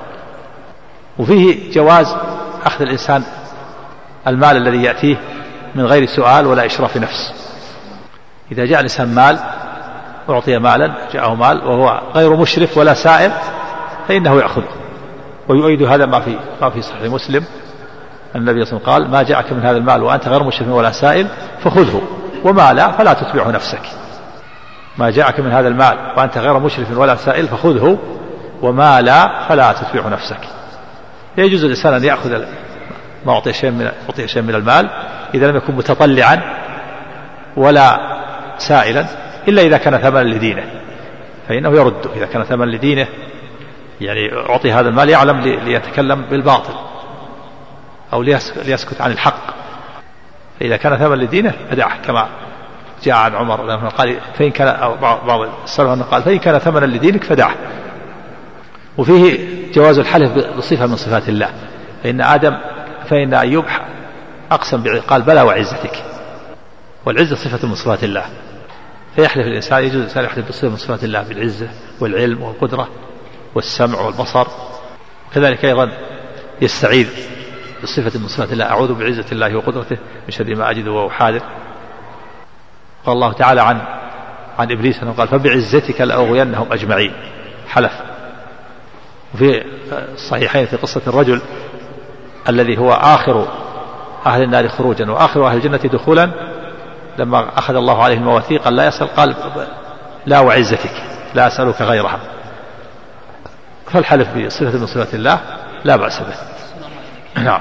وفيه جواز أخذ الإنسان المال الذي يأتيه من غير سؤال ولا إشراف نفس. إذا جاء الإنسان مال، أعطي مالا، جاءه مال وهو غير مشرف ولا سائل، فإنه يأخذه. ويؤيد هذا ما في صحيح مسلم النبي صلى الله عليه وسلم قال ما جاءك من هذا المال وأنت غير مشرف ولا سائل فخذه، وما لا فلا تتبعه نفسك. ما جاءك من هذا المال وأنت غير مشرف ولا سائل فخذه، وما لا فلا تتبعه نفسك. يجوز الإنسان أن يأخذ ما أعطي شيء من المال إذا لم يكن متطلعا ولا سائلا، إلا إذا كان ثمنا لدينه فإنه يرده. إذا كان ثمنا لدينه، يعني أعطي هذا المال يعلم ليتكلم بالباطل أو ليسكت عن الحق، فإذا كان ثمنا لدينه فدعه، كما جاء عن عمر لما قال فإن كان، أو بعض السلف قال فإن كان ثمنا لدينك فدعه. وفيه جواز الحلف بصفة من صفات الله، فإن أيوب أقسم قال بلى وعزتك، والعزة صفة من صفات الله، فيحلف الإنسان، يجوز الإنسان يحلف بصفة من صفات الله بالعزة والعلم والقدرة والسمع والبصر. وكذلك أيضا يستعيذ بصفة من صفات الله، أعوذ بعزة الله وقدرته من شر ما أجد وهو حاذر. قال الله تعالى عن إبليس أنه قال فبعزتك لأغوينهم أجمعين، حلف. وفي الصحيحين في قصة الرجل الذي هو آخر أهل النار خروجا وآخر أهل الجنة دخولا، لما أخذ الله عليه المواثيق قال لا يسأل، قال لا وعزتك لا أسألك غيرها. فالحلف بصفة من صفات الله لا بأس به. نعم.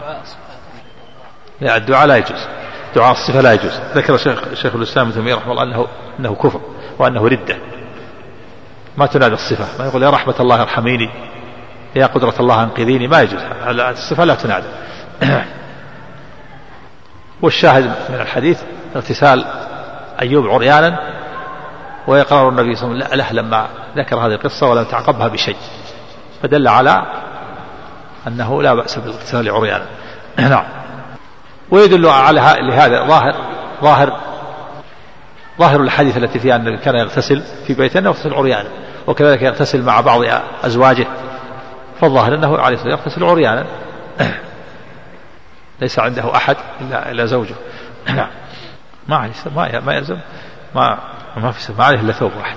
لا، الدعاء لا يجوز، دعاء الصفة لا يجوز. ذكر شيخ الإسلام ابن تيمية رحمه الله أنه كفر وأنه ردة. ما تنادى الصفة، ما يقول يا رحمة الله ارحميني، يا قدرة الله انقذيني، ما يجوز، الصفة لا تنادى. والشاهد من الحديث اغتسال أيوب عريانا، ويقرر النبي صلى الله عليه وسلم له لما ذكر هذه القصة ولم تعقبها بشيء، فدل على أنه لا بأس بالاغتسال عريانا. نعم. ويدل على لهذا ظاهر الحديث التي فيها أنه كان يغتسل في بيته أنه يغتسل عريانا، وكذلك يغتسل مع بعض أزواجه، فالظاهر أنه عليه الصلاة والسلام يغتسل عريانا، ليس عنده أحد إلا زوجه. نعم. ما يلزم، ما عليه إلا ثوب واحد.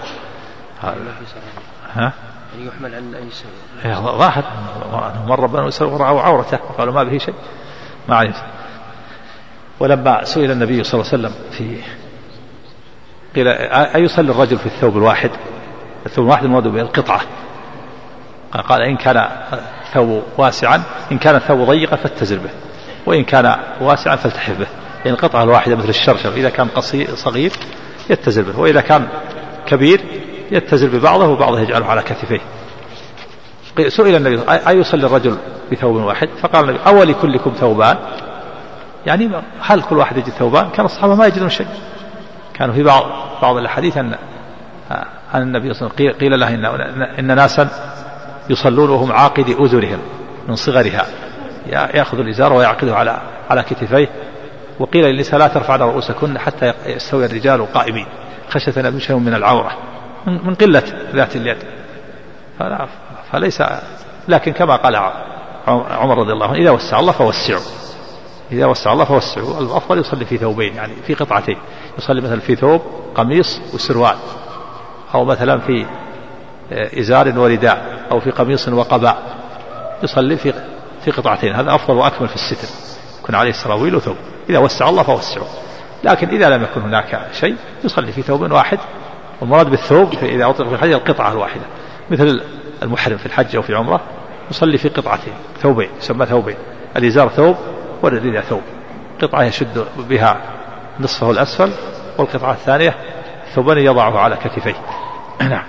ها؟ يعني يحمل على أي شيء. ظاهر مر بنو إسرائيل ورأوا عورته وقالوا ما به شيء، ما عليه. ولما سئل النبي صلى الله عليه وسلم قيل أيصلي الرجل في الثوب الواحد؟ الثوب الواحد المراد به القطعة. قال إن كان ثوب واسعا، إن كان الثوب ضيقا فاتزر به، وإن كان واسعا فالتحف به. يعني القطعة الواحدة مثل الشرشف، إذا كان صغير يتزر به، وإذا كان كبير يتزر ببعضه وبعضه يجعله على كتفيه. سئل النبي أيصلي الرجل بثوب واحد؟ فقال النبي أولي كلكم ثوبان؟ يعني هل كل واحد يجد ثوبان؟ كان الصحابة ما يجدون شيء. كانوا في بعض الحديث أن النبي صلى الله عليه وسلم قيل له إن ناسا يصلون وهم عاقد أذنهم من صغرها، يأخذ الإزار ويعقده على كتفيه. وقيل للنساء لا ترفعن رؤوسكن حتى يستوي الرجال قائمين خشية أن يشيء من العورة من قلة ذات اليد. فليس، لكن كما قال عمر رضي الله عنه إذا وسع الله فوسعوا، إذا وسع الله فوسعوا. الأفضل يصلي في ثوبين، يعني في قطعتين، يصلي مثلا في ثوب قميص وسروال، أو مثلا في إزار ورداء، أو في قميص وقباء، يصلي في قطعتين. هذا أفضل وأكمل في الستر، يكون عليه سراويل وثوب. إذا وسع الله فوسعوا، لكن إذا لم يكن هناك شيء يصلي في ثوب واحد. والمراد بالثوب إذا أطلق في الحج القطعة الواحدة، مثل المحرم في الحج أو في العمرة يصلي في قطعتين، ثوبين، يسمى ثوبين، الإزار ثوب والرداء ثوب، قطعة يشد بها نصفه الأسفل، والقطعة الثانية ثوبان يضعه على كتفيه. نعم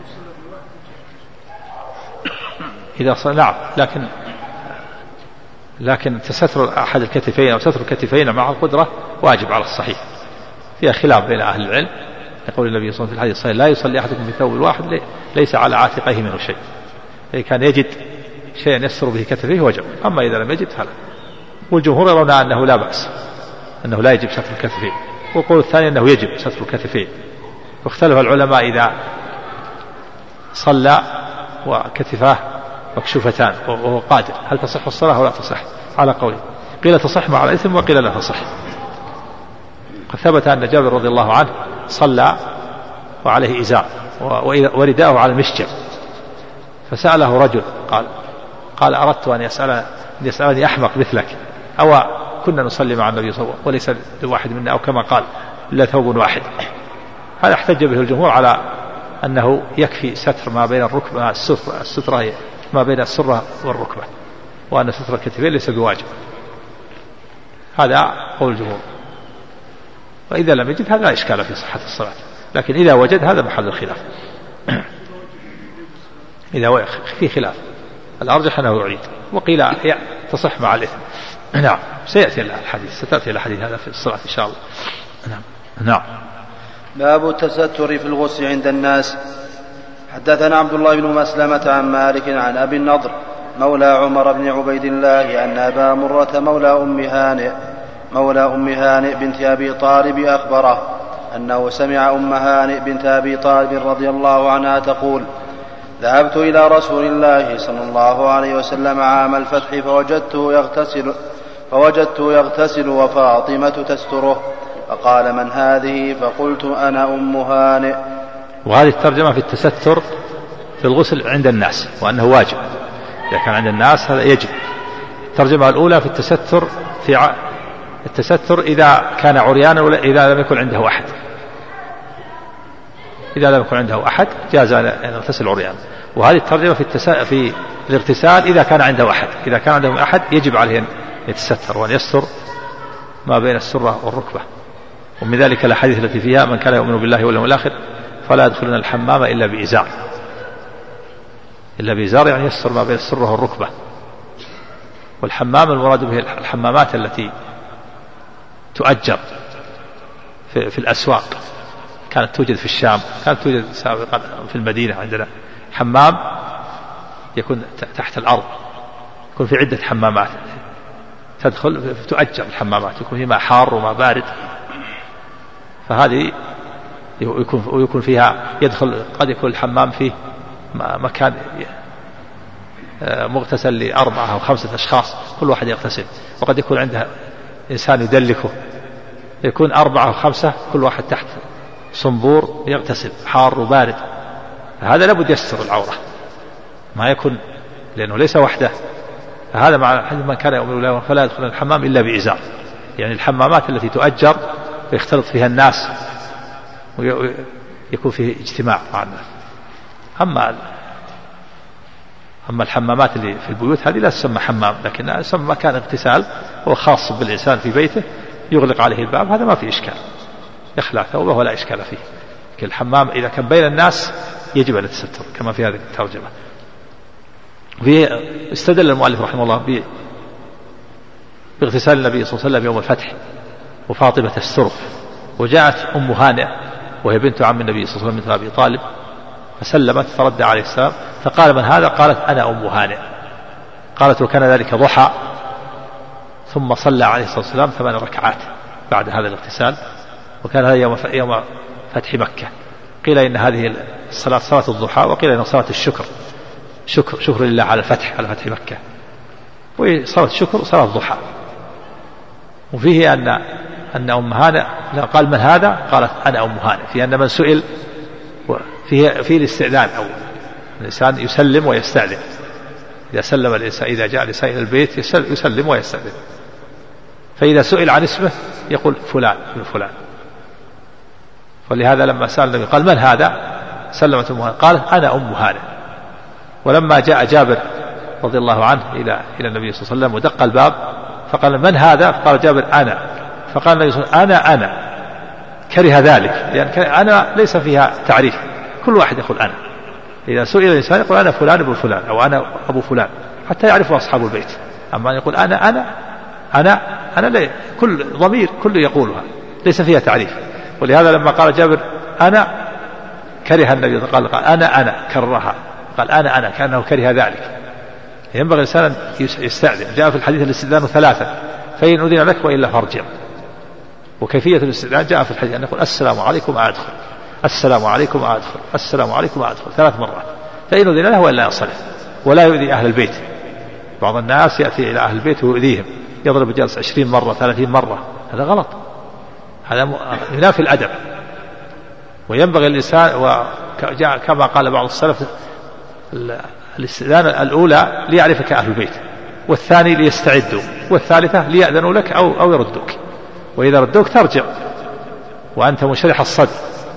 إذا صلى، نعم، لكن تستر أحد الكتفين أو ستر الكتفين مع القدرة واجب على الصحيح، فيها خلاف بين أهل العلم. يقول النبي صلى الله عليه وسلم في الحديث الصحيح: لا يصلي أحدكم بثوب الواحد ليس على عاتقيه منه شيء. إذا كان يجد شيئا يستر به كتفيه وجب، أما إذا لم يجد فلا. والجمهور يرون أنه لا بأس، أنه لا يجب ستر الكتفين، والقول الثاني أنه يجب ستر الكتفين. واختلف العلماء إذا صلى وكتفاه مكشوفتان وهو قادر هل تصح الصلاة ولا تصح، على قول قيل تصح مع الإثم وقيل لا تصح. قد ثبت أن جابر رضي الله عنه صلى وعليه إزار ورداءه على المشجب، فسأله رجل قال أردت أن يسألني أحمق مثلك، أو كنا نصلي مع النبي صلى الله عليه وسلم وليس لواحد منا أو كما قال إلا ثوب واحد. هذا احتج به الجمهور على أنه يكفي ستر ما بين الركبة، السترة ما بين السرة والركبة، وأن ستر الكتفين ليس بواجب. هذا قول الجمهور. وإذا لم يجد هذا لا إشكال في صحة الصلاة، لكن إذا وجد هذا محل الخلاف. إذا في خلاف الأرجح أنه يعيد، وقيل تصح مع الإثم. نعم سيأتي الحديث، ستأتي الحديث هذا في الصلاة إن شاء الله. نعم. باب التستر في الغسل عند الناس. حدثنا عبد الله بن مسلمة عن مالك عن أبي النضر مولى عمر بن عبيد الله أن أبا مرة مولى أم هانئ بنت أبي طالب أخبره أنه سمع أم هانئ بنت أبي طالب رضي الله عنها تقول: ذهبت إلى رسول الله صلى الله عليه وسلم عام الفتح فوجدته يغتسل وفاطمة تستره، فقال: من هذه؟ فقلت: أنا أم هانئ. وهذه الترجمة في التستر في الغسل عند الناس، وأنه واجب إذا كان عند الناس هذا يجب. الترجمة الأولى في التستر إذا كان عريانا ولا إذا لم يكن عنده أحد. إذا لم يكن عنده أحد جاز أن يغتسل عريانا. وهذه الترجمة في الاغتسال إذا كان عنده أحد، إذا كان عنده أحد يجب عليه أن يتستر وأن يستر ما بين السرة والركبة. ومن ذلك الأحاديث التي فيها: من كان يؤمن بالله واليوم الآخر فلا يدخلن الحمام إلا بإزار، يعني يستر ما بين السرة والركبة. والحمام المراد به الحمامات التي تؤجر في الأسواق، كانت توجد في الشام، كانت توجد سابقا في المدينة. عندنا حمام يكون تحت الأرض، يكون في عدة حمامات تدخل تؤجر الحمامات، يكون فيها حار وما بارد. فهذه يكون فيها قد يكون الحمام فيه مكان مغتسل ل4 أو 5 أشخاص كل واحد يغتسل، وقد يكون عنده إنسان يدلكه، يكون 4 أو 5 كل واحد تحت صنبور يغتسل حار وبارد. هذا لابد يستر العورة، ما يكون لأنه ليس وحده. فهذا مع من كان يؤمن بالله فلا يدخل الحمام إلا بإزار، يعني الحمامات التي تؤجر ويختلط فيها الناس ويكون فيه اجتماع مع الناس. أما الحمامات اللي في البيوت هذه لا تسمى حمام، لكنها تسمى مكان اغتسال هو خاص بالإنسان في بيته، يغلق عليه الباب، هذا ما في إشكال، يخلع ثوبه ولا إشكال فيه. لكن الحمام إذا كان بين الناس يجب أن يتستر كما في هذه الترجمة. استدل المؤلف رحمه الله باغتسال النبي صلى الله عليه وسلم يوم الفتح وفاطمة تستره. وجاءت أم هانئ وهي بنت عم النبي صلى الله عليه وسلم مثل أبي طالب، فسلمت فرد عليه السلام، فقال: من هذا؟ قالت: أنا أم هانئ. قالت: وكان ذلك ضحى، ثم صلى عليه الصلاة والسلام 8 ركعات بعد هذا الاغتسال، وكان هذا يوم فتح مكة. قيل إن هذه الصلاة صلاة الضحى، وقيل إن صلاة الشكر، شكر لله على فتح مكة، وصلاة الشكر صلاة الضحى. وفيه أن أم هانئ قال: من هذا؟ قالت: أنا أم هانئ، في أن من سئل فيه الاستئذان، أو الإنسان يسلم ويستأذن. إذا سلم الإنسان، إذا جاء الإنسان إلى البيت يسلم ويستأذن. فإذا سئل عن اسمه يقول فلان ابن فلان. ولهذا لما سأل النبي قال من هذا؟ سلمت أم هانئ قالت أنا أم هانئ. ولما جاء جابر رضي الله عنه إلى النبي صلى الله عليه وسلم ودق الباب فقال من هذا؟ فقال جابر أنا. فقال النبي صلى الله عليه وسلم أنا كره ذلك، لأن أنا ليس فيها تعريف، كل واحد يقول أنا. إذا سئل الإنسان يقول أنا فلان ابن فلان أو أنا أبو فلان حتى يعرفه أصحاب البيت. أما أن يقول أنا لا، كل ضمير كل يقولها ليس فيها تعريف. ولهذا لما قال جابر أنا كره النبي قال أنا كرهها، قال أنا كأنه كره ذلك. ينبغي الإنسان أن يستأذن. جاء في الحديث الاستئذان 3 فإن أذن لك وإلا فارجع. وكيفية الاستئذان جاء في الحديث أن يقول السلام عليكم أدخل، السلام عليكم أدخل، السلام عليكم أدخل 3 مرات، فإن أذن له وإلا ينصرف ولا يؤذي أهل البيت. بعض الناس يأتي إلى أهل البيت ويؤذيهم، يضرب الجالس 20 مرة 30 مرة، هذا غلط، هذا ينافي الأدب. وينبغي الإنسان كما قال بعض السلف الاستئذان الأولى ليعرفك أهل البيت، والثاني ليستعدوا، والثالثة ليأذنوا لك أو يردوك. وإذا ردوك ترجع وأنت منشرح الصدر،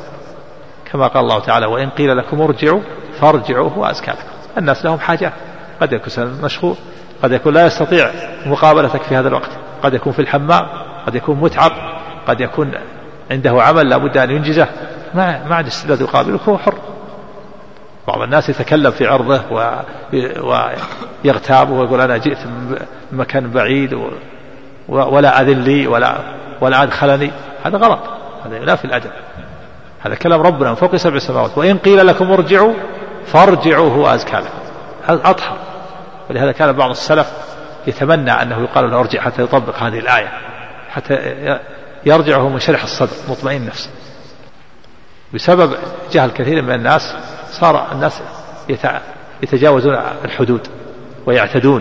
كما قال الله تعالى وإن قيل لكم ارجعوا فارجعوا هو أزكى لكم. الناس لهم حاجات، قد يكون مشغول، قد يكون لا يستطيع مقابلتك في هذا الوقت، قد يكون في الحمام، قد يكون متعب، قد يكون عنده عمل لا بد أن ينجزه، ما عاد استعداد يقابلك، هو حر. بعض الناس يتكلم في عرضه ويغتابه ويقول أنا جئت من مكان بعيد ولا أذن لي ولا أدخلني، هذا غلط، هذا ينافي الأدب. هذا كلام ربنا من فوق 7 سماوات، وإن قيل لكم ارجعوا فارجعوا هو أزكى لكم، هذا أطهر. ولهذا كان بعض السلف يتمنى أنه يقال له ارجع حتى يطبق هذه الآية، حتى يرجعه منشرح الصدر مطمئن نفسه. بسبب جهل كثير من الناس صار الناس يتجاوزون الحدود ويعتدون.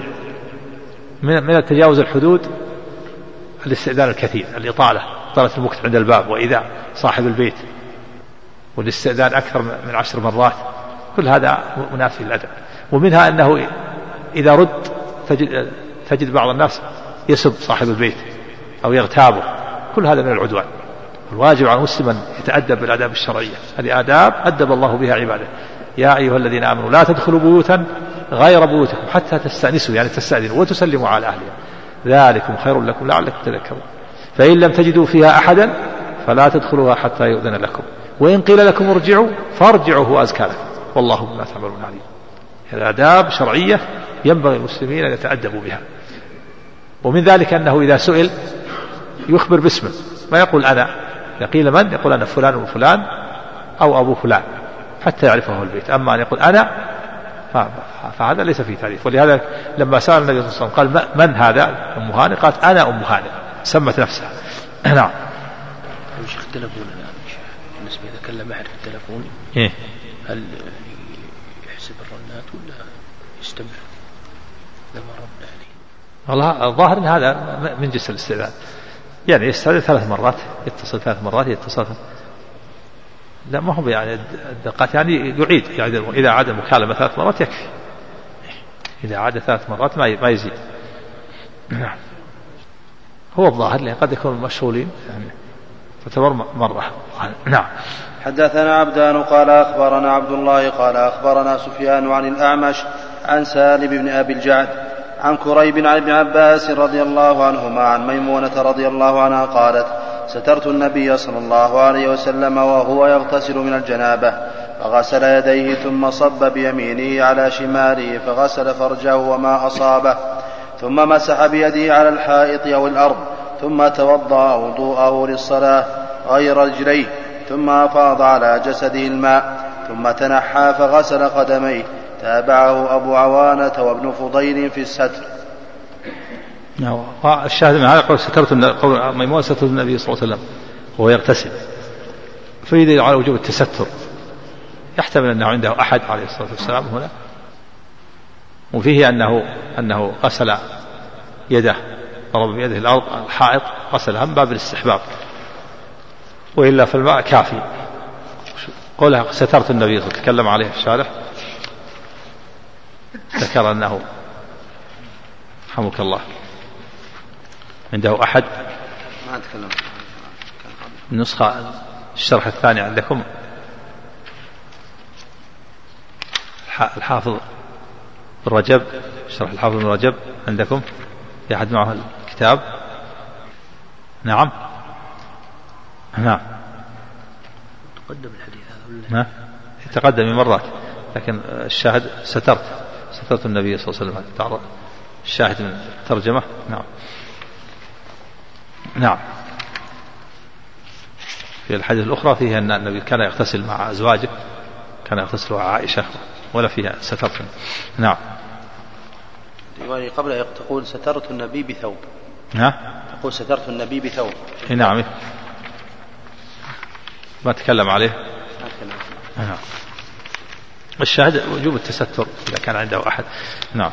من التجاوز الحدود الاستئذان الكثير، الإطالة، إطالة المكث عند الباب وإذا صاحب البيت، والاستئذان أكثر من 10 مرات، كل هذا منافي للأدب. ومنها أنه إذا رد تجد بعض الناس يسب صاحب البيت أو يغتابه، كل هذا من العدوان. الواجب على المسلم أن يتأدب بالآداب الشرعية، هذه آداب أدب الله بها عباده. يا أيها الذين آمنوا لا تدخلوا بيوتا غير بيوتكم حتى تستأنسوا، يعني تستأذنوا وتسلموا على أهلها، ذلكم خير لكم لعلكم تذكرون. فإن لم تجدوا فيها أحدا فلا تدخلوها حتى يؤذن لكم، وإن قيل لكم ارجعوا فارجعوا هو أزكى لكم والله بما تعملون عليم. هذه آداب شرعية ينبغي المسلمين أن يتأدبوا بها. ومن ذلك أنه إذا سئل يخبر باسمه، ما يقول أنا، إذا قيل من يقول أنا فلان وفلان أو أبو فلان حتى يعرفه البيت. أما أن يقول أنا فهذا ليس فيه تعريف. ولهذا لما سأل النبي صلى الله عليه وسلم قال من هذا؟ أم هانئ، قالت أنا أم هانئ، سمت نفسها. نعم. وش اختلفون الآن بالنسبة إذا كلم أحد في التلفون هل يحسب الرنات ولا يستمر لما رد عليه؟ والله الظاهر أن هذا من جنس الاستئذان، يعني يستأذن 3 مرات، يتصل 3 مرات، يتصل لا ما هو يعني الدقات، يعني يعيد، يعني إذا عاد المكالمة 3 مرات يكفي، إذا عاد 3 مرات ما يزيد. نعم. هو الظاهر لأن قد يكون مشغولين يعني تعتبر مرة. نعم. حدثنا عبدان قال أخبرنا عبد الله قال أخبرنا سفيان عن الأعمش عن سالم بن أبي الجعد عن كريب عن ابن عباس رضي الله عنهما عن ميمونة رضي الله عنها قالت سترت النبي صلى الله عليه وسلم وهو يغتسل من الجنابة فغسل يديه ثم صب بيمينه على شماله فغسل فرجه وما أصابه ثم مسح بيده على الحائط أو الأرض ثم توضأ وضوءه للصلاة غير رجليه ثم أفاض على جسده الماء ثم تنحى فغسل قدميه. تابعه أبو عوانة وابن فضيل في الستر. الشاهد من هذا قول سترت ميمونة سترت النبي صلى الله عليه وسلم وهو يغتسل، فيدل على وجوب التستر. يحتمل أنه عنده أحد عليه الصلاة والسلام هنا، وفيه أنه غسل يده، ضرب بيده الأرض الحائط، غسلها من باب الاستحباب، وإلا فالماء كافي. قولها سترت النبي تكلم عليه الشارح، ذكر أنه رحمك الله عنده أحد؟ ما أتكلم. النسخة الشرح الثاني عندكم الحافظ بن رجب، شرح الحافظ بن رجب عندكم؟ في أحد معه الكتاب؟ نعم تقدم الحديث هذا يتقدم مرات، لكن الشاهد سترت النبي صلى الله عليه وسلم تعرض الشاهد من الترجمة. نعم. في الحديث الأخرى فيها أن النبي كان يغتسل مع أزواجه، كان يغتسل مع عائشة، ولا فيها سترت. نعم. قبل تقول سترت النبي بثوب. تقول سترت النبي بثوب. نعم. ما تكلم عليه. نعم. الشاهد وجوب التستر إذا كان عنده أحد. نعم.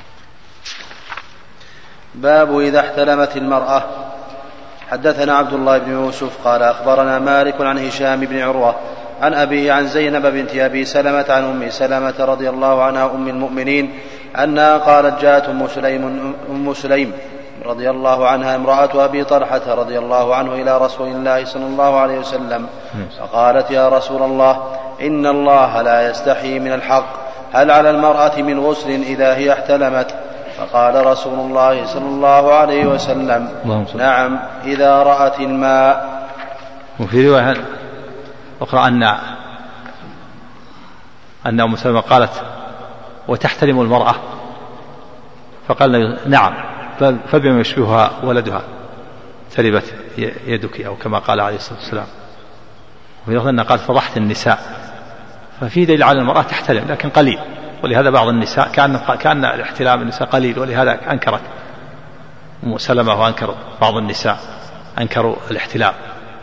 باب إذا احتلمت المرأة. حدثنا عبد الله بن يوسف قال أخبرنا مالك عن هشام بن عروة عن أبيه عن زينب بنت أبي سلمة عن أم سلمة رضي الله عنها أم المؤمنين أنها قالت جاءت أم سليم رضي الله عنها امرأة أبي طلحة رضي الله عنه إلى رسول الله صلى الله عليه وسلم فقالت يا رسول الله إن الله لا يستحي من الحق، هل على المرأة من غسل إذا هي احتلمت؟ فقال رسول الله صلى الله عليه وسلم نعم إذا رأت الماء. وفي رواية أخرى أن أم سلمة قالت وتحتلم المرأة؟ فقال نعم فبما يشبهها ولدها تربت يدك، أو كما قال عليه الصلاة والسلام. وفي لفظ أنها قالت فضحت النساء، ففي دليل على المرأة تحتلم لكن قليل، ولهذا بعض النساء كأن الاحتلام النساء قليل، ولهذا أنكرت أم سلمة وأنكر بعض النساء أنكروا الاحتلام.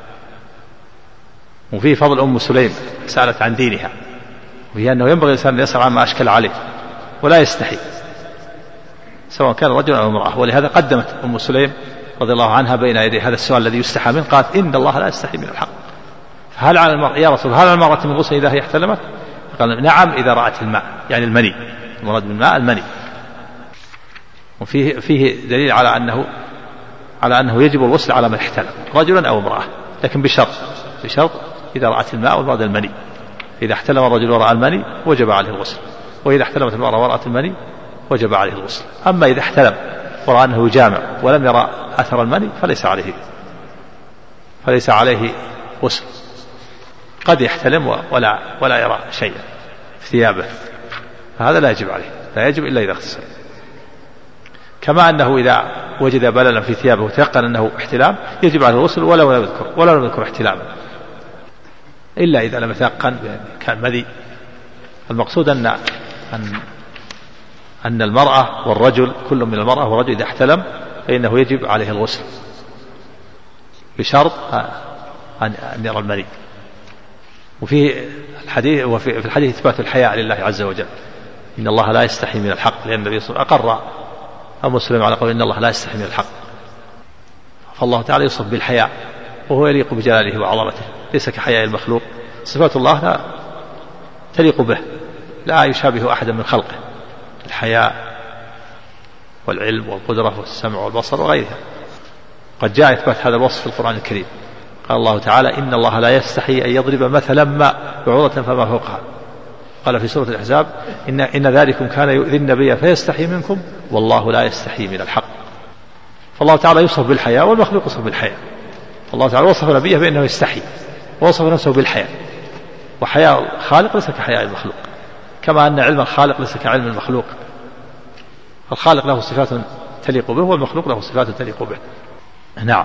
وفيه فضل أم سليم سألت عن دينها، وهي أنه ينبغي الإنسان أن يسأل عما أشكل عليه ولا يستحي سواء كان رجل أو امرأة، ولهذا قدمت أم سليم رضي الله عنها بين يدي هذا السؤال الذي يستحى منه، قالت إن الله لا يستحي من الحق، فهل على المرأة يا رسول هل على المرأة من غسل إذا هي احتلمت؟ قال نعم إذا رأت الماء، يعني المني، المراد بالماء المني. وفيه دليل على أنه يجب الغسل على من احتلم رجلا أو امرأة، لكن بشرط إذا رأت الماء والمراد المني. إذا احتلم الرجل ورأى المني وجب عليه الغسل، وإذا احتلمت المرأة ورأت المني وجب عليه الغسل. أما إذا احتلم ورأى أنه يجامع ولم يرى أثر المني فليس عليه غسل. قد يحتلم ولا يرى شيئا في ثيابه، فهذا لا يجب عليه، لا يجب إلا إذا اغتسل. كما أنه إذا وجد بللا في ثيابه وتيقن أنه احتلام يجب عليه الغسل ولو لم يذكر احتلاما، إلا إذا لم يتيقن كان مذي. المقصود أن المرأة والرجل، كل من المرأة والرجل إذا احتلم فإنه يجب عليه الغسل بشرط أن يرى المني. وفي الحديث إثبات الحياء لله عز وجل، إن الله لا يستحي من الحق، لأن النبي صلى الله عليه وسلم أقر أم سليم على قول إن الله لا يستحي من الحق، فالله تعالى يوصف بالحياء وهو يليق بجلاله وعظمته، ليس كحياء المخلوق. صفات الله لا تليق به، لا يشابه أحدا من خلقه، الحياء والعلم والقدرة والسمع والبصر وغيرها. قد جاء إثبات هذا الوصف في القرآن الكريم، قال الله تعالى إن الله لا يستحي أن يضرب مثلا ما بعوضة فما فوقها. قال في سورة الأحزاب إن ذلكم كان يؤذي النبي فيستحي منكم والله لا يستحي من الحق. فالله تعالى يوصف بالحياء والمخلوق يوصف بالحياء. الله تعالى وصف نبيه بأنه يستحي ووصف نفسه بالحياء، وحياء الخالق ليس كحياء المخلوق، كما أن علم الخالق ليس كعلم المخلوق. الخالق له صفات تليق به والمخلوق له صفات تليق به. نعم.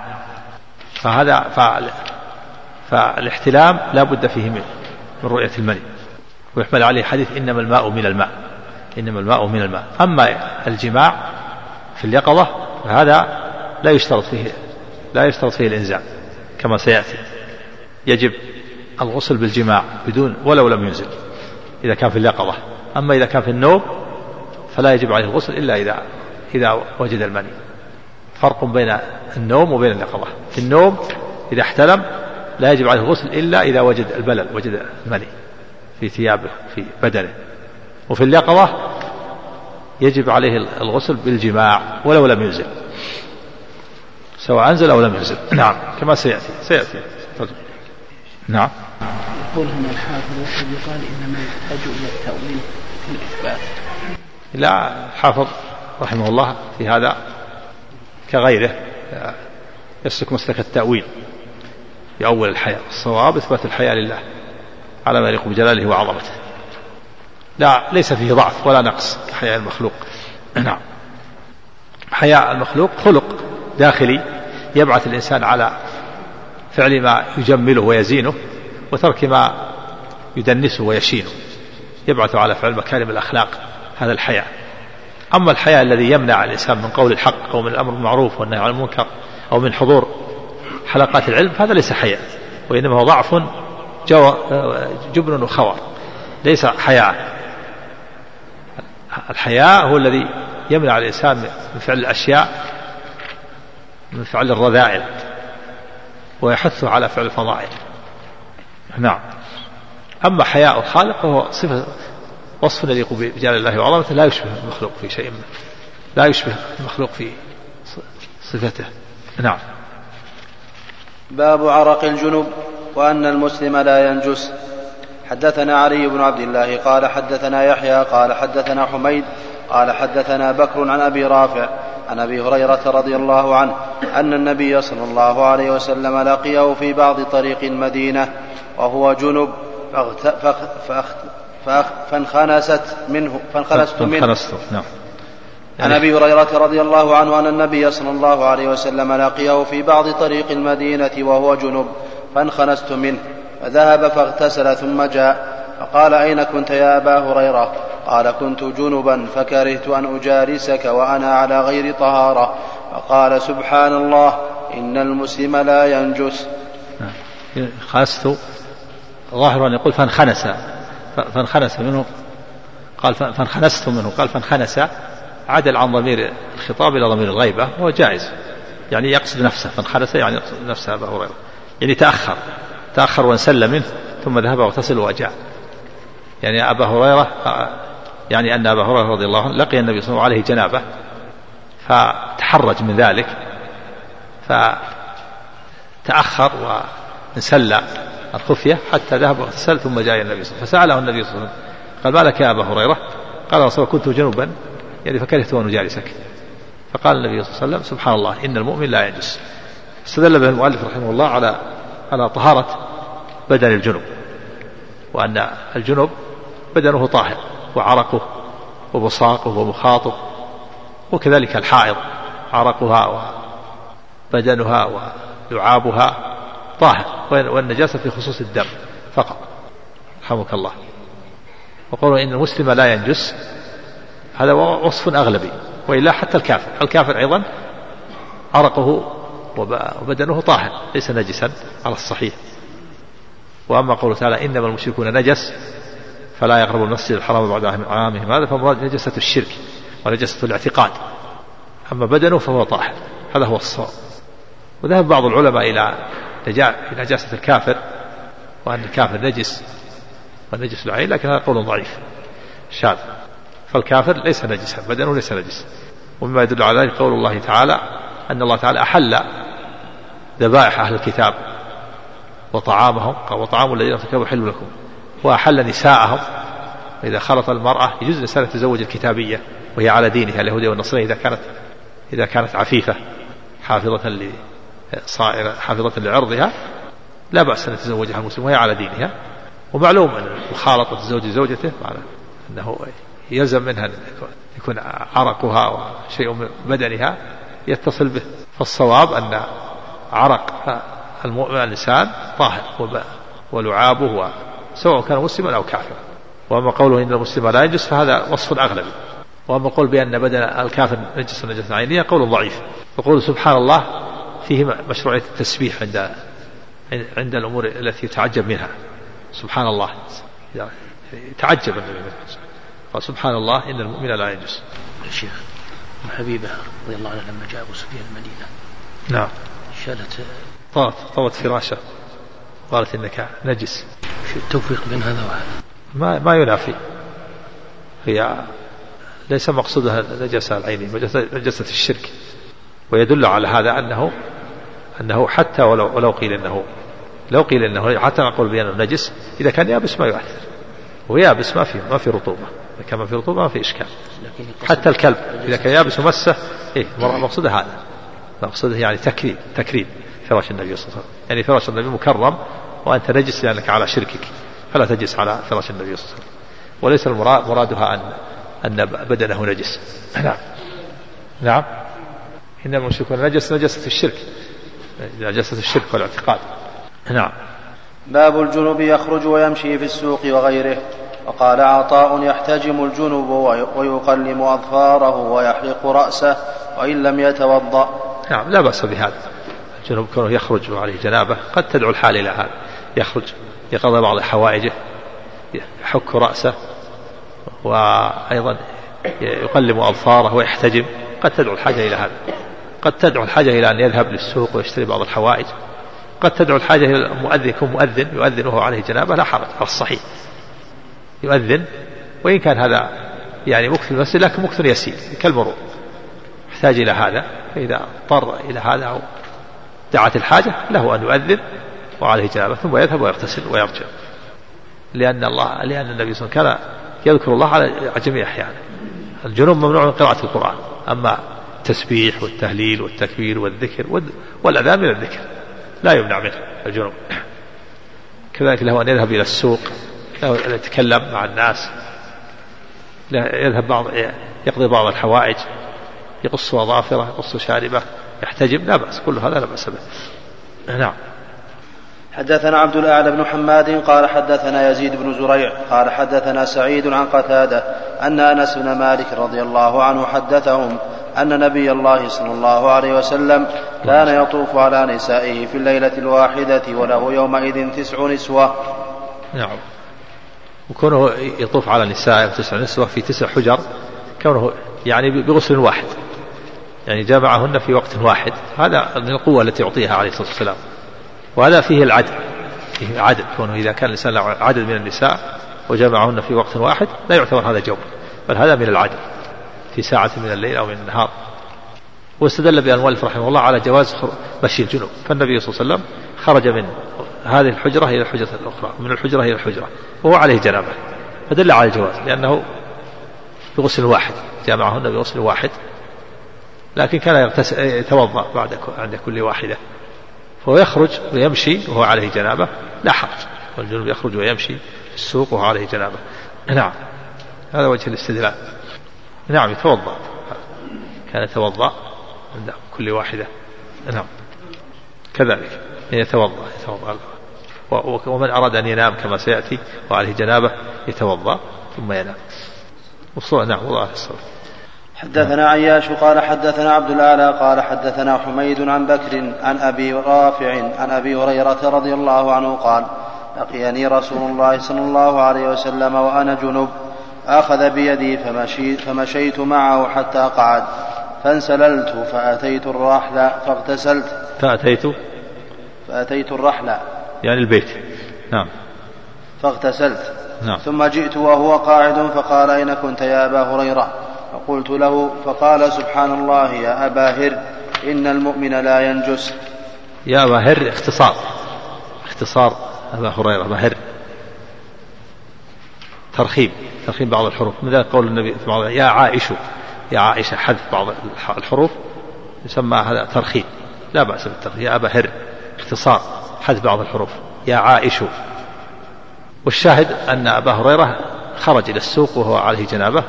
فالاحتلام لا بد فيه من رؤية المني، ويحمل عليه حديث إنما الماء من الماء، إنما الماء من الماء. أما الجماع في اليقظة فهذا لا يشترط فيه الإنزال كما سيأتي، يجب الغسل بالجماع بدون ولو لم ينزل إذا كان في اليقظة. أما إذا كان في النوم فلا يجب عليه الغسل إلا إذا وجد المني. فرق بين النوم وبين اليقظة. في النوم إذا احتلم لا يجب عليه الغسل إلا إذا وجد البلل، وجد المني في ثيابه في بدنه. وفي اليقظة يجب عليه الغسل بالجماع ولو لم ينزل. سواء أنزل أو لم ينزل. نعم كما سيأتي. نعم. يقول هنا الحافظ وقد يقال إنما يحتاج إلى التأويل في الإثبات. لا، الحافظ رحمه الله في هذا كغيره يسلك مسلك التأويل يؤول الحياة. الصواب إثبات الحياة لله على ما يليق بجلاله وعظمته، لا ليس فيه ضعف ولا نقص كحياء المخلوق. نعم. حياء المخلوق خلق داخلي يبعث الإنسان على فعل ما يجمله ويزينه وترك ما يدنسه ويشينه، يبعث على فعل مكارم الأخلاق، هذا الحياء. أما الحياء الذي يمنع الإنسان من قول الحق أو من الأمر بالمعروف والنهي عن المنكر أو من حضور حلقات العلم، هذا ليس حياء، وإنما هو ضعف جبن وخور، ليس حياء. الحياء هو الذي يمنع الإنسان من فعل الأشياء، من فعل الرذائل، ويحثه على فعل الفضائل. نعم. أما حياء الخالق فهو صفة وصف يليق بجلال الله وعظمته، لا يشبه المخلوق في شيء منه، لا يشبه المخلوق في صفته. نعم. باب عرق الجنب وأن المسلم لا ينجس. حدثنا علي بن عبد الله قال حدثنا يحيى قال حدثنا حميد قال حدثنا بكر عن أبي رافع عن أبي هريرة رضي الله عنه أن النبي صلى الله عليه وسلم لقيه في بعض طريق المدينة وهو جنب فانخنست منه. نعم. عن أبي هريرة رضي الله عنه أن النبي صلى الله عليه وسلم لقيه في بعض طريق المدينة وهو جنب فانخنست منه، فذهب فاغتسل ثم جاء فقال أين كنت يا أبا هريرة؟ قال كنت جنبا فكرهت أن أجالسك وأنا على غير طهارة. فقال سبحان الله إن المسلم لا ينجس. خاصته ظاهر أن يقول فانخنس منه، قال فانخنست منه، قال فانخنس، عدل عن ضمير الخطاب إلى ضمير الغيبة، هو جائز، يعني يقصد نفسه، فانخنس يعني يقصد نفسه أبا هريرة، يعني تأخر وانسل منه ثم ذهب واغتسل وجاء. يعني أبا هريرة، يعني أن أبا هريرة رضي الله عنه لقي النبي صلى الله عليه وسلم عليه جنابة فتحرج من ذلك فتأخر وانسل الخفية حتى ذهب واغتسل ثم جاء النبي صلى الله عليه وسلم فسأله النبي صلى الله عليه وسلم قال ما لك يا أبا هريرة؟ قال رسول كنت جنوبا يعني فكرهت أن أجالسك. فقال النبي صلى الله عليه وسلم سبحان الله إن المؤمن لا ينجس. استدل به المؤلف رحمه الله على طهارة بدن الجنوب، وأن الجنوب بدنه طاهر، وعرقه وبصاقه ومخاطه، وكذلك الحائض عرقها وبدنها ولعابها طاهر، والنجاسة في خصوص الدم فقط. رحمك الله. وقالوا إن المسلم لا ينجس، هذا وصف أغلبي، وإلا حتى الكافر أيضا عرقه وبدنه طاهر ليس نجسا على الصحيح. وأما قوله تعالى إنما المشركون نجس فلا يقربوا المسجد الحرام بعد عامهم هذا، فمراد نجسة الشرك ونجسة الاعتقاد، أما بدنه فهو طاهر، هذا هو الصواب. وذهب بعض العلماء إلى نجاسة الكافر، وأن الكافر نجس والنجس العين، لكن هذا قول ضعيف شاذ، فالكافر ليس نجسا، بدنه ليس نجس. ومما يدل على ذلك قول الله تعالى أن الله تعالى أحل ذبائح أهل الكتاب وطعامهم، وطعام الذين ارتكبوا حل لكم، وأحل نساءهم. إذا خلط المرأة يجوز الإنسان تزوج الكتابية وهي على دينها اليهودية والنصرانية إذا كانت عفيفة حافظة لعرضها، لا بأس أن يتزوجها المسلم وهي على دينها. ومعلوم أن المخالطة تزوج زوجته معنى أنه يلزم منها أن يكون عرقها وشيء من بدنها يتصل به. فالصواب أن عرق المؤمن الإنسان طاهر ولعابه سواء كان مسلما أو كافرا. وأما قوله إن المسلم لا ينجس فهذا وصف أغلبي. وأما قول بأن بدن الكافر نجس نجسة عينية قول ضعيف. وقول سبحان الله فيه مشروعية التسبيح عند الأمور التي يتعجب منها. سبحان الله تعجب النبي قال سبحان الله إن المؤمن لا ينجس. الشيخ حبيبة رضي الله عنه لما جاء أبو سفيان المدينة نعم شالت طوت فراشه قالت إنك نجس. شو التوفيق بين هذا وهذا؟ ما ينافي، هي ليس مقصودها نجاسة العين، نجاسة الشرك، ويدل على هذا أنه حتى ولو قيل إنه حتى نقول بأنه نجس إذا كان يابس ما يؤثر، ويابس ما في رطوبة، إذا كان ما في رطوبة ما في إشكال. حتى الكلب إذا كان يابس ومسه مقصده هذا، مقصده يعني تكريم فراش النبي صلى الله عليه وسلم، يعني فراش النبي مكرم وأنت نجس لأنك على شركك، فلا تجلس على فراش النبي صلى الله عليه وسلم، وليس مرادها أن بدنه نجس. نعم إن المشركون نجسة الشرك، نجسة الشرك والاعتقاد. نعم. باب الجنب يخرج ويمشي في السوق وغيره. وقال عطاء: يحتجم الجنب ويقلم أظفاره ويحلق رأسه وإن لم يتوضأ. نعم لا بأس بهذا. الجنب كونه يخرج وعليه جنابه قد تدعو الحال إلى هذا، يخرج يقضي بعض حوائجه، يحك رأسه، وأيضا يقلم أظفاره ويحتجم، قد تدعو الحاجة إلى هذا. قد تدعو الحاجة إلى أن يذهب للسوق ويشتري بعض الحوائج، قد تدعو الحاجة إلى المؤذن، يكون مؤذن يؤذن وهو عليه جنابه لا حرج، على الصحيح يؤذن، وإن كان هذا يعني مكث في المسجد لكن مكث يسير كالمرور، يحتاج إلى هذا، فإذا اضطر إلى هذا أو دعت الحاجة له أن يؤذن وعليه جنابه ثم يذهب ويغتسل ويرجع، لأن النبي صلى الله عليه وسلم كان يذكر الله على جميع أحيانه. الجنوب ممنوع من قراءة القرآن، أما التسبيح والتهليل والتكبير والذكر والأذان من الذكر لا يمنع منه الجنوب. كذلك له أن يذهب إلى السوق، له أن يتكلم مع الناس، يذهب يقضي بعض الحوائج، يقص أظافره، يقص شاربه، يحتجم، لا بأس، كل هذا لا بأس به. نعم. حدثنا عبد الأعلى بن حماد قال حدثنا يزيد بن زريع قال حدثنا سعيد عن قتادة أن أنس بن مالك رضي الله عنه حدثهم أن نبي الله صلى الله عليه وسلم كان يطوف على نسائه في الليلة الواحدة وله يومئذ 9 نسوة. نعم. وكونه يطوف على نسائه 9 نسوة في 9 حجر، كونه يعني بغسل واحد، يعني جمعهن في وقت واحد، هذا من القوة التي يعطيها عليه الصلاة والسلام، وهذا فيه العدل، فيه عدل، كونه إذا كان الإنسان عدد من النساء وجمعهن في وقت واحد لا يعتبر هذا جور، بل هذا من العدل في ساعة من الليل أو من النهار. واستدل بأنوالف رحمه الله على جواز مشي الجنوب، فالنبي صلى الله عليه وسلم خرج من هذه الحجرة إلى الحجرة الأخرى، من الحجرة إلى الحجرة وهو عليه جنابه، فدل على الجواز، لأنه بغسل واحد، جمعهن بغسل واحد، لكن كان يتوضأ عند كل واحدة، فهو يخرج ويمشي وهو عليه جنابه لا حرج، والجنوب يخرج ويمشي في السوق وهو عليه جنابه. نعم، هذا وجه الاستدلال. نعم، يتوضأ، كان يتوضأ عند كل واحدة. نعم، كذلك يتوضأ. ومن أراد أن ينام كما سيأتي وعليه جنابه يتوضأ ثم ينام. نعم، والله الصلاة. حدثنا عياش قال حدثنا عبد الأعلى قال حدثنا حميد عن بكر عن أبي رافع عن أبي هريرة رضي الله عنه قال: لقيني رسول الله صلى الله عليه وسلم وأنا جنب، أخذ بيدي فمشيت معه حتى قعد، فانسللت فأتيت الرحل فاغتسلت. فأتيت الرحل يعني البيت. نعم. فاغتسلت. نعم. ثم جئت وهو قاعد فقال: أين كنت يا أبا هريرة؟ فقلت له، فقال: سبحان الله يا أبا هر، إن المؤمن لا ينجس. يا أبا هر اختصار أبا هريرة، أبا هر ترخيم بعض الحروف، من ذلك قول النبي يا عائشة حذف بعض الحروف يسمى هذا ترخيم، لا بأس بالترخيم. يا أبا هر اختصار حذف بعض الحروف، يا عائشة. والشاهد أن أبا هريرة خرج إلى السوق وهو عليه جنابه.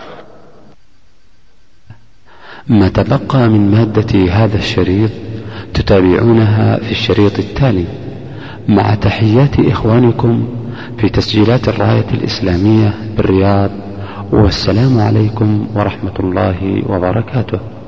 ما تبقى من مادة هذا الشريط تتابعونها في الشريط التالي، مع تحيات إخوانكم في تسجيلات الراية الإسلامية بالرياض، والسلام عليكم ورحمة الله وبركاته.